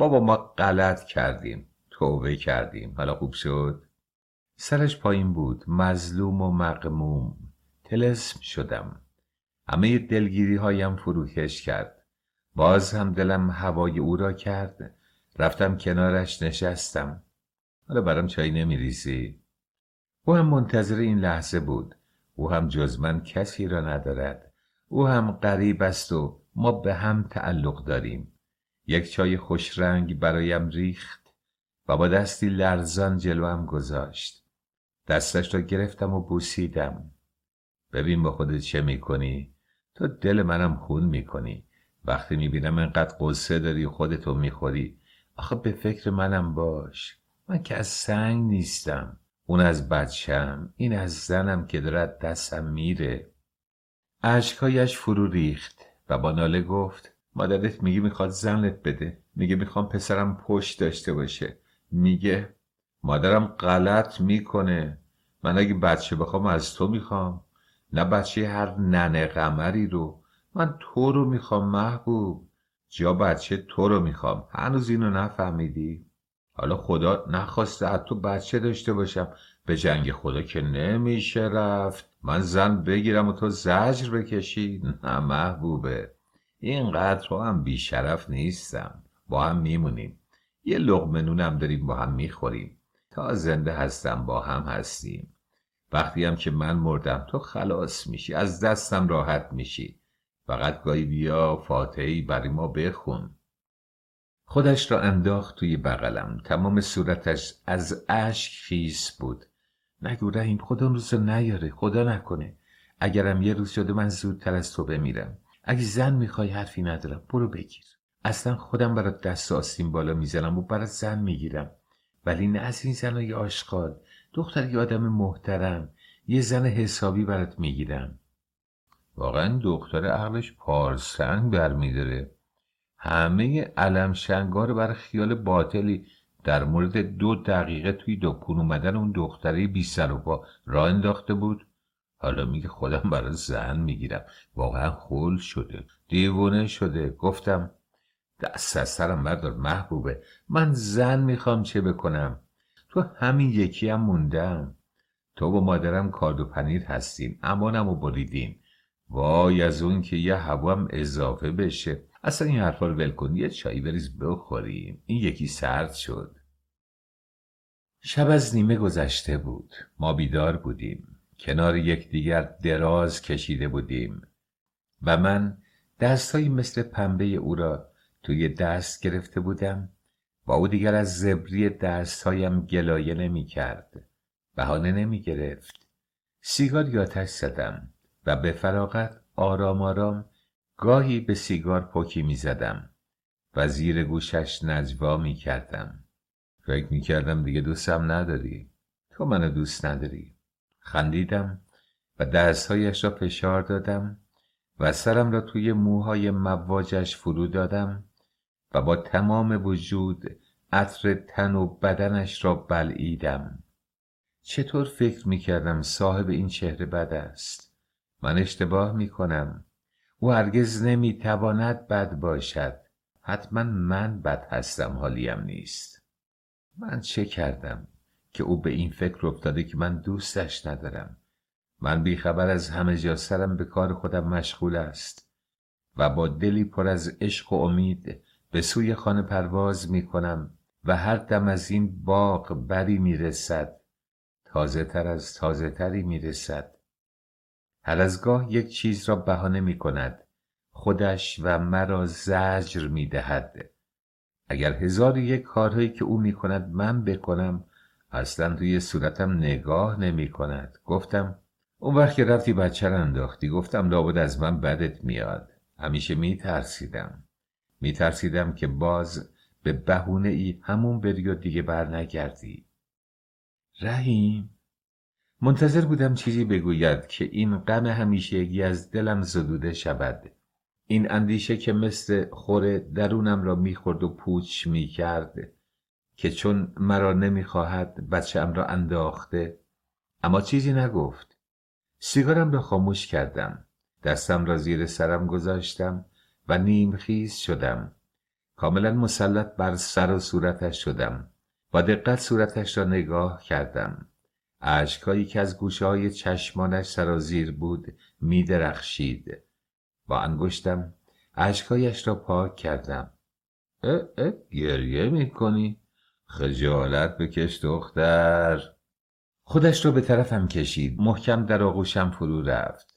بابا ما غلط کردیم، توبه کردیم، حالا خوب شد. سرش پایین بود، مظلوم و مغموم. طلسم شدم. همه دلگیری هایم فروکش کرد. باز هم دلم هوای او را کرد. رفتم کنارش نشستم. حالا برام چای نمیریزی؟ او هم منتظر این لحظه بود. او هم جز من کسی را ندارد. او هم غریب است و ما به هم تعلق داریم. یک چای خوش رنگ برایم ریخت و با دستی لرزان جلوم گذاشت. دستش را گرفتم و بوسیدم. ببین با خودت چه میکنی؟ تو دل منم خون میکنی. وقتی میبینم اینقدر قصه داری خودتو میخوری. آخه به فکر منم باش. من که از سنگ نیستم. اون از بچم، این از زنم که دارد دستم میره. اشکایش فرو ریخت و با ناله گفت مادرت میگه میخواد زنت بده. میگه میخوام پسرم پشت داشته باشه. میگه مادرم غلط میکنه. من اگه بچه بخوام از تو میخوام، نه بچه هر ننه قمری رو. من تو رو میخوام محبوب. جا بچه تو رو میخوام. هنوز اینو نفهمیدی؟ حالا خدا نخواسته از تو بچه داشته باشم. به جنگ خدا که نمیشه رفت. من زن بگیرم و تو زجر بکشی؟ نه محبوبه، اینقدر تو هم بیشرف نیستم. با هم میمونیم. یه لقمه نونم داریم با هم میخوریم. تا زنده هستم با هم هستیم. وقتی هم که من مردم تو خلاص میشی، از دستم راحت میشی. فقط گاهی بیا فاتحه‌ای برای ما بخون. خودش را انداخت توی بغلم. تمام صورتش از اشک خیس بود. نگو رحیم، خدا روز نیاره، خدا نکنه. اگرم یه روز شده من زودتر از تو بمیرم. اگه زن میخوای حرفی ندارم، برو بگیر. اصلا خودم برات دست آستین بالا میزنم و برات زن میگیرم. ولی نه از این زنای آشغال. دختر یه آدم محترم، یه زن حسابی برات میگیرم. واقعا دختر عقلش پارسنگ برمیداره. همه علم شنگار برای خیال باطلی در مورد 2 دقیقه توی دکون اومدن اون دختری بی سر و پا راه انداخته بود. حالا میگه خودم برای زن میگیرم. واقعا خول شده، دیوونه شده. گفتم دست از سرم بردار محبوبه. من زن میخوام چه بکنم؟ تو همین یکی هم موندم. تو با مادرم کارد و پنیر هستین، امانم و بریدین. وای از اون که یه هوام اضافه بشه. اصلا این حرفا رو ول کن، یه چایی بریز بخوریم. این یکی سرد شد. شب از نیمه گذشته بود. ما بیدار بودیم. کنار یکدیگر دراز کشیده بودیم و من دستایی مثل پنبه او را توی دست گرفته بودم و او دیگر از زبری دستهایم گلایه نمی کرد. بهانه نمی گرفت. سیگار آتش زدم و به فراغت آرام آرام گاهی به سیگار پوکی می زدم و زیر گوشش نجوا می کردم. فکر می کردم دیگه دوستم نداری. تو منو دوست نداری. خندیدم و دستهایش را فشار دادم و سرم را توی موهای مواجش فرو دادم و با تمام وجود عطر تن و بدنش را بلعیدم. چطور فکر می کردم صاحب این چهره بد است؟ من اشتباه می کنم. او هرگز نمی تواند بد باشد. حتما من بد هستم، حالیم نیست. من چه کردم که او به این فکر افتاده که من دوستش ندارم؟ من بیخبر از همه جا، سرم به کار خودم مشغول است و با دلی پر از عشق و امید به سوی خانه پرواز می کنم و هر دم از این باغ بری می رسد. تازه تر از تازه تری می رسد. هر از گاه یک چیز را بهانه می کند. خودش و مرا زجر می دهد. اگر 1001 کارهایی که او می کند من بکنم، اصلا توی صورتم نگاه نمی کند. گفتم اون وقت که رفتی بچه را انداختی، گفتم لابد از من بدت میاد. همیشه می ترسیدم که باز به بهونه ای همون بری و دیگه بر نگردی. رحیم، منتظر بودم چیزی بگوید که این غم همیشگی از دلم زدوده شود. این اندیشه که مثل خور درونم را میخورد و پوچ میکرد که چون مرا نمیخواهد بچه‌ام را انداخته. اما چیزی نگفت. سیگارم را خاموش کردم. دستم را زیر سرم گذاشتم و نیمخیز شدم. کاملا مسلط بر سر و صورتش شدم. با دقت صورتش را نگاه کردم. اشکهایی که از گوشه‌های چشمانش سرازیر بود می درخشید. با انگشتم اشکهایش را پاک کردم. گریه می کنی؟ خجالت بکش دختر. خودش را به طرفم کشید. محکم در آغوشم فرو رفت.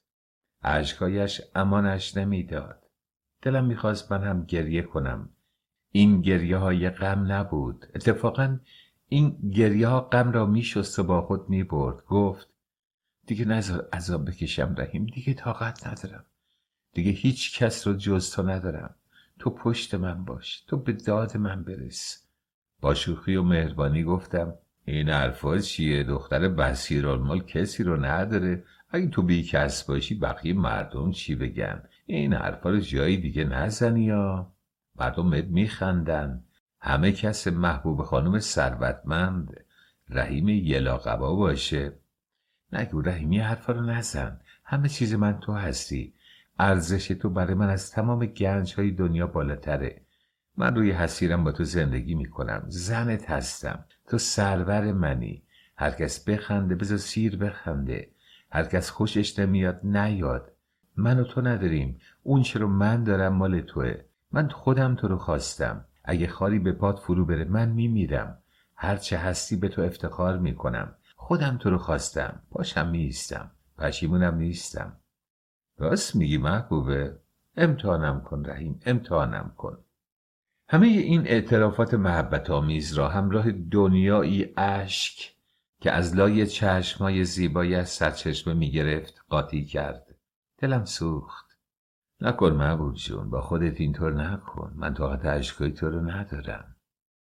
اشکهایش امانش نمیداد. دلم میخواست من هم گریه کنم. این گریه های غم نبود. اتفاقا این گریه ها غم را میشست و با خود میبرد. گفت دیگه نذار عذاب بکشم رحیم. دیگه طاقت ندارم. دیگه هیچ کس رو جز تو ندارم. تو پشت من باش. تو به داد من برس. با شوخی و مهربانی گفتم این حرفا چیه؟ دختر بصیرالمال کسی رو نداره. اگه تو بی کس باشی بقیه مردم چی بگن؟ این حرفا رو جایی دیگه نزنی یا مردم میخندن. همه کس محبوب خانم ثروتمند رحیم یلاقبا باشه. نگو رحیم، یه حرفا رو نزن. همه چیز من تو هستی. ارزش تو برای من از تمام گنج های دنیا بالاتره. من روی حسیرم با تو زندگی میکنم. زنت هستم. تو سرور منی. هرکس بخنده بذار سیر بخنده. هرکس خوشش نمیاد نیاد. من و تو نداریم. اون چه رو من دارم مال توه. من خودم تو رو خواستم. اگه خاری به پات فرو بره من میمیرم. هرچه هستی به تو افتخار میکنم. خودم تو رو خواستم. پاشم میستم. پشیمونم نیستم. راست میگی محبوبه. امتحانم کن رحیم. امتحانم کن. همه این اعترافات محبت آمیز را همراه دنیایی اشک که از لای چشمای زیبایش سرچشمه می گرفت قاطی کرد. دلم سوخت. نکن محبوب جون، با خودت اینطور نکن. من طاقت اشکای تو رو ندارم.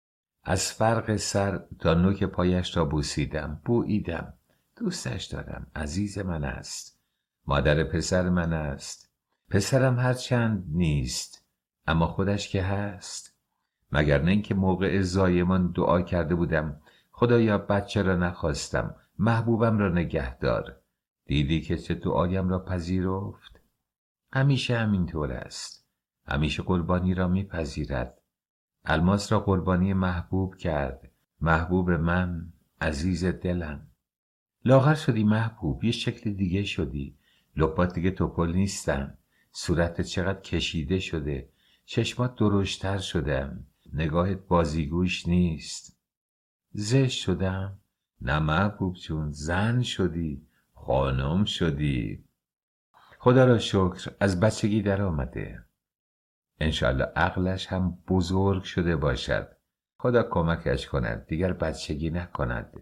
از فرق سر تا نوک پایش را بوسیدم. بوییدم. دوستش دارم. عزیز من است. مادر پسر من است. پسرم هرچند نیست اما خودش که هست. مگر نه اینکه موقع زایمان دعا کرده بودم خدایا بچه را نخواستم، محبوبم را نگهدار. دیدی که چه دعایم را پذیرفت؟ همیشه همینطور است. همیشه قربانی را میپذیرد. الماس را قربانی محبوب کرد. محبوب من، عزیز دلم. لاغر شدی محبوب. یه شکل دیگه شدی. لبات دیگه توپل نیستن. صورتت چقدر کشیده شده. چشمات درشتر شدن. نگاهت بازیگوش نیست. زشت شدم؟ نه محبوب جون، زن شدی. خانم شدی. خدا را شکر از بچگی در آمده. انشالله عقلش هم بزرگ شده باشد. خدا کمکش کند دیگر بچگی نکند.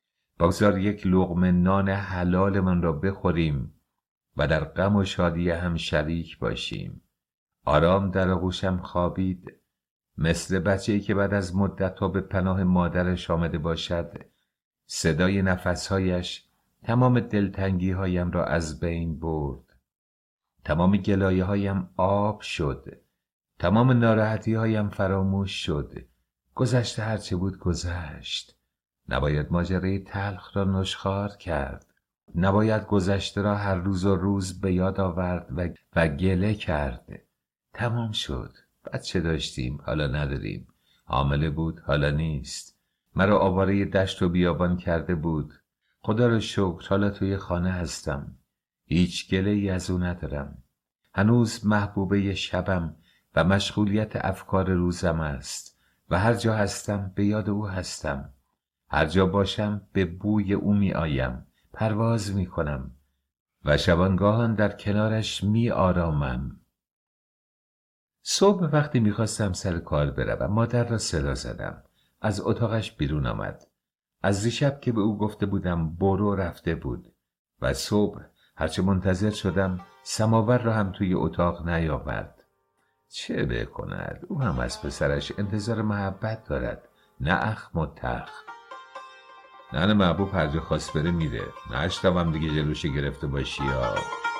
بگذار یک لقمه نان حلال من را بخوریم و در غم و شادی هم شریک باشیم. آرام در آغوشم خوابید. مثل بچه‌ای که بعد از مدت‌ها به پناه مادرش آمده باشد. صدای نفسهایش تمام دلتنگی‌هایم را از بین برد. تمام گلایه‌هایم آب شد. تمام ناراحتی‌هایم فراموش شد. گذشته هرچه بود گذشت. نباید ماجرای تلخ را نشخوار کرد. نباید گذشته را هر روز و روز به یاد آورد و گله کرد. تمام شد. بچه داشتیم، حالا نداریم. حامله بود، حالا نیست. مرا آواره دشت و بیابان کرده بود. خدا را شکر حالا توی خانه هستم. هیچ گله ای از او ندارم. هنوز محبوبه شبم و مشغولیت افکار روزم است و هر جا هستم به یاد او هستم. هر جا باشم به بوی او می آیم. پرواز می کنم و شبانگاهان در کنارش می آرامم. صبح وقتی میخواستم سر کار بروم مادر را صدا زدم. از اتاقش بیرون آمد. از دیشب که به او گفته بودم برو رفته بود و صبح هرچه منتظر شدم سماور را هم توی اتاق نیاورد. چه بکند؟ او هم از پسرش انتظار محبت دارد، نه اخم و تخ. نه محبوب هر جا خواست بره میره. نشتم هم دیگه جلوشی گرفته باشی یا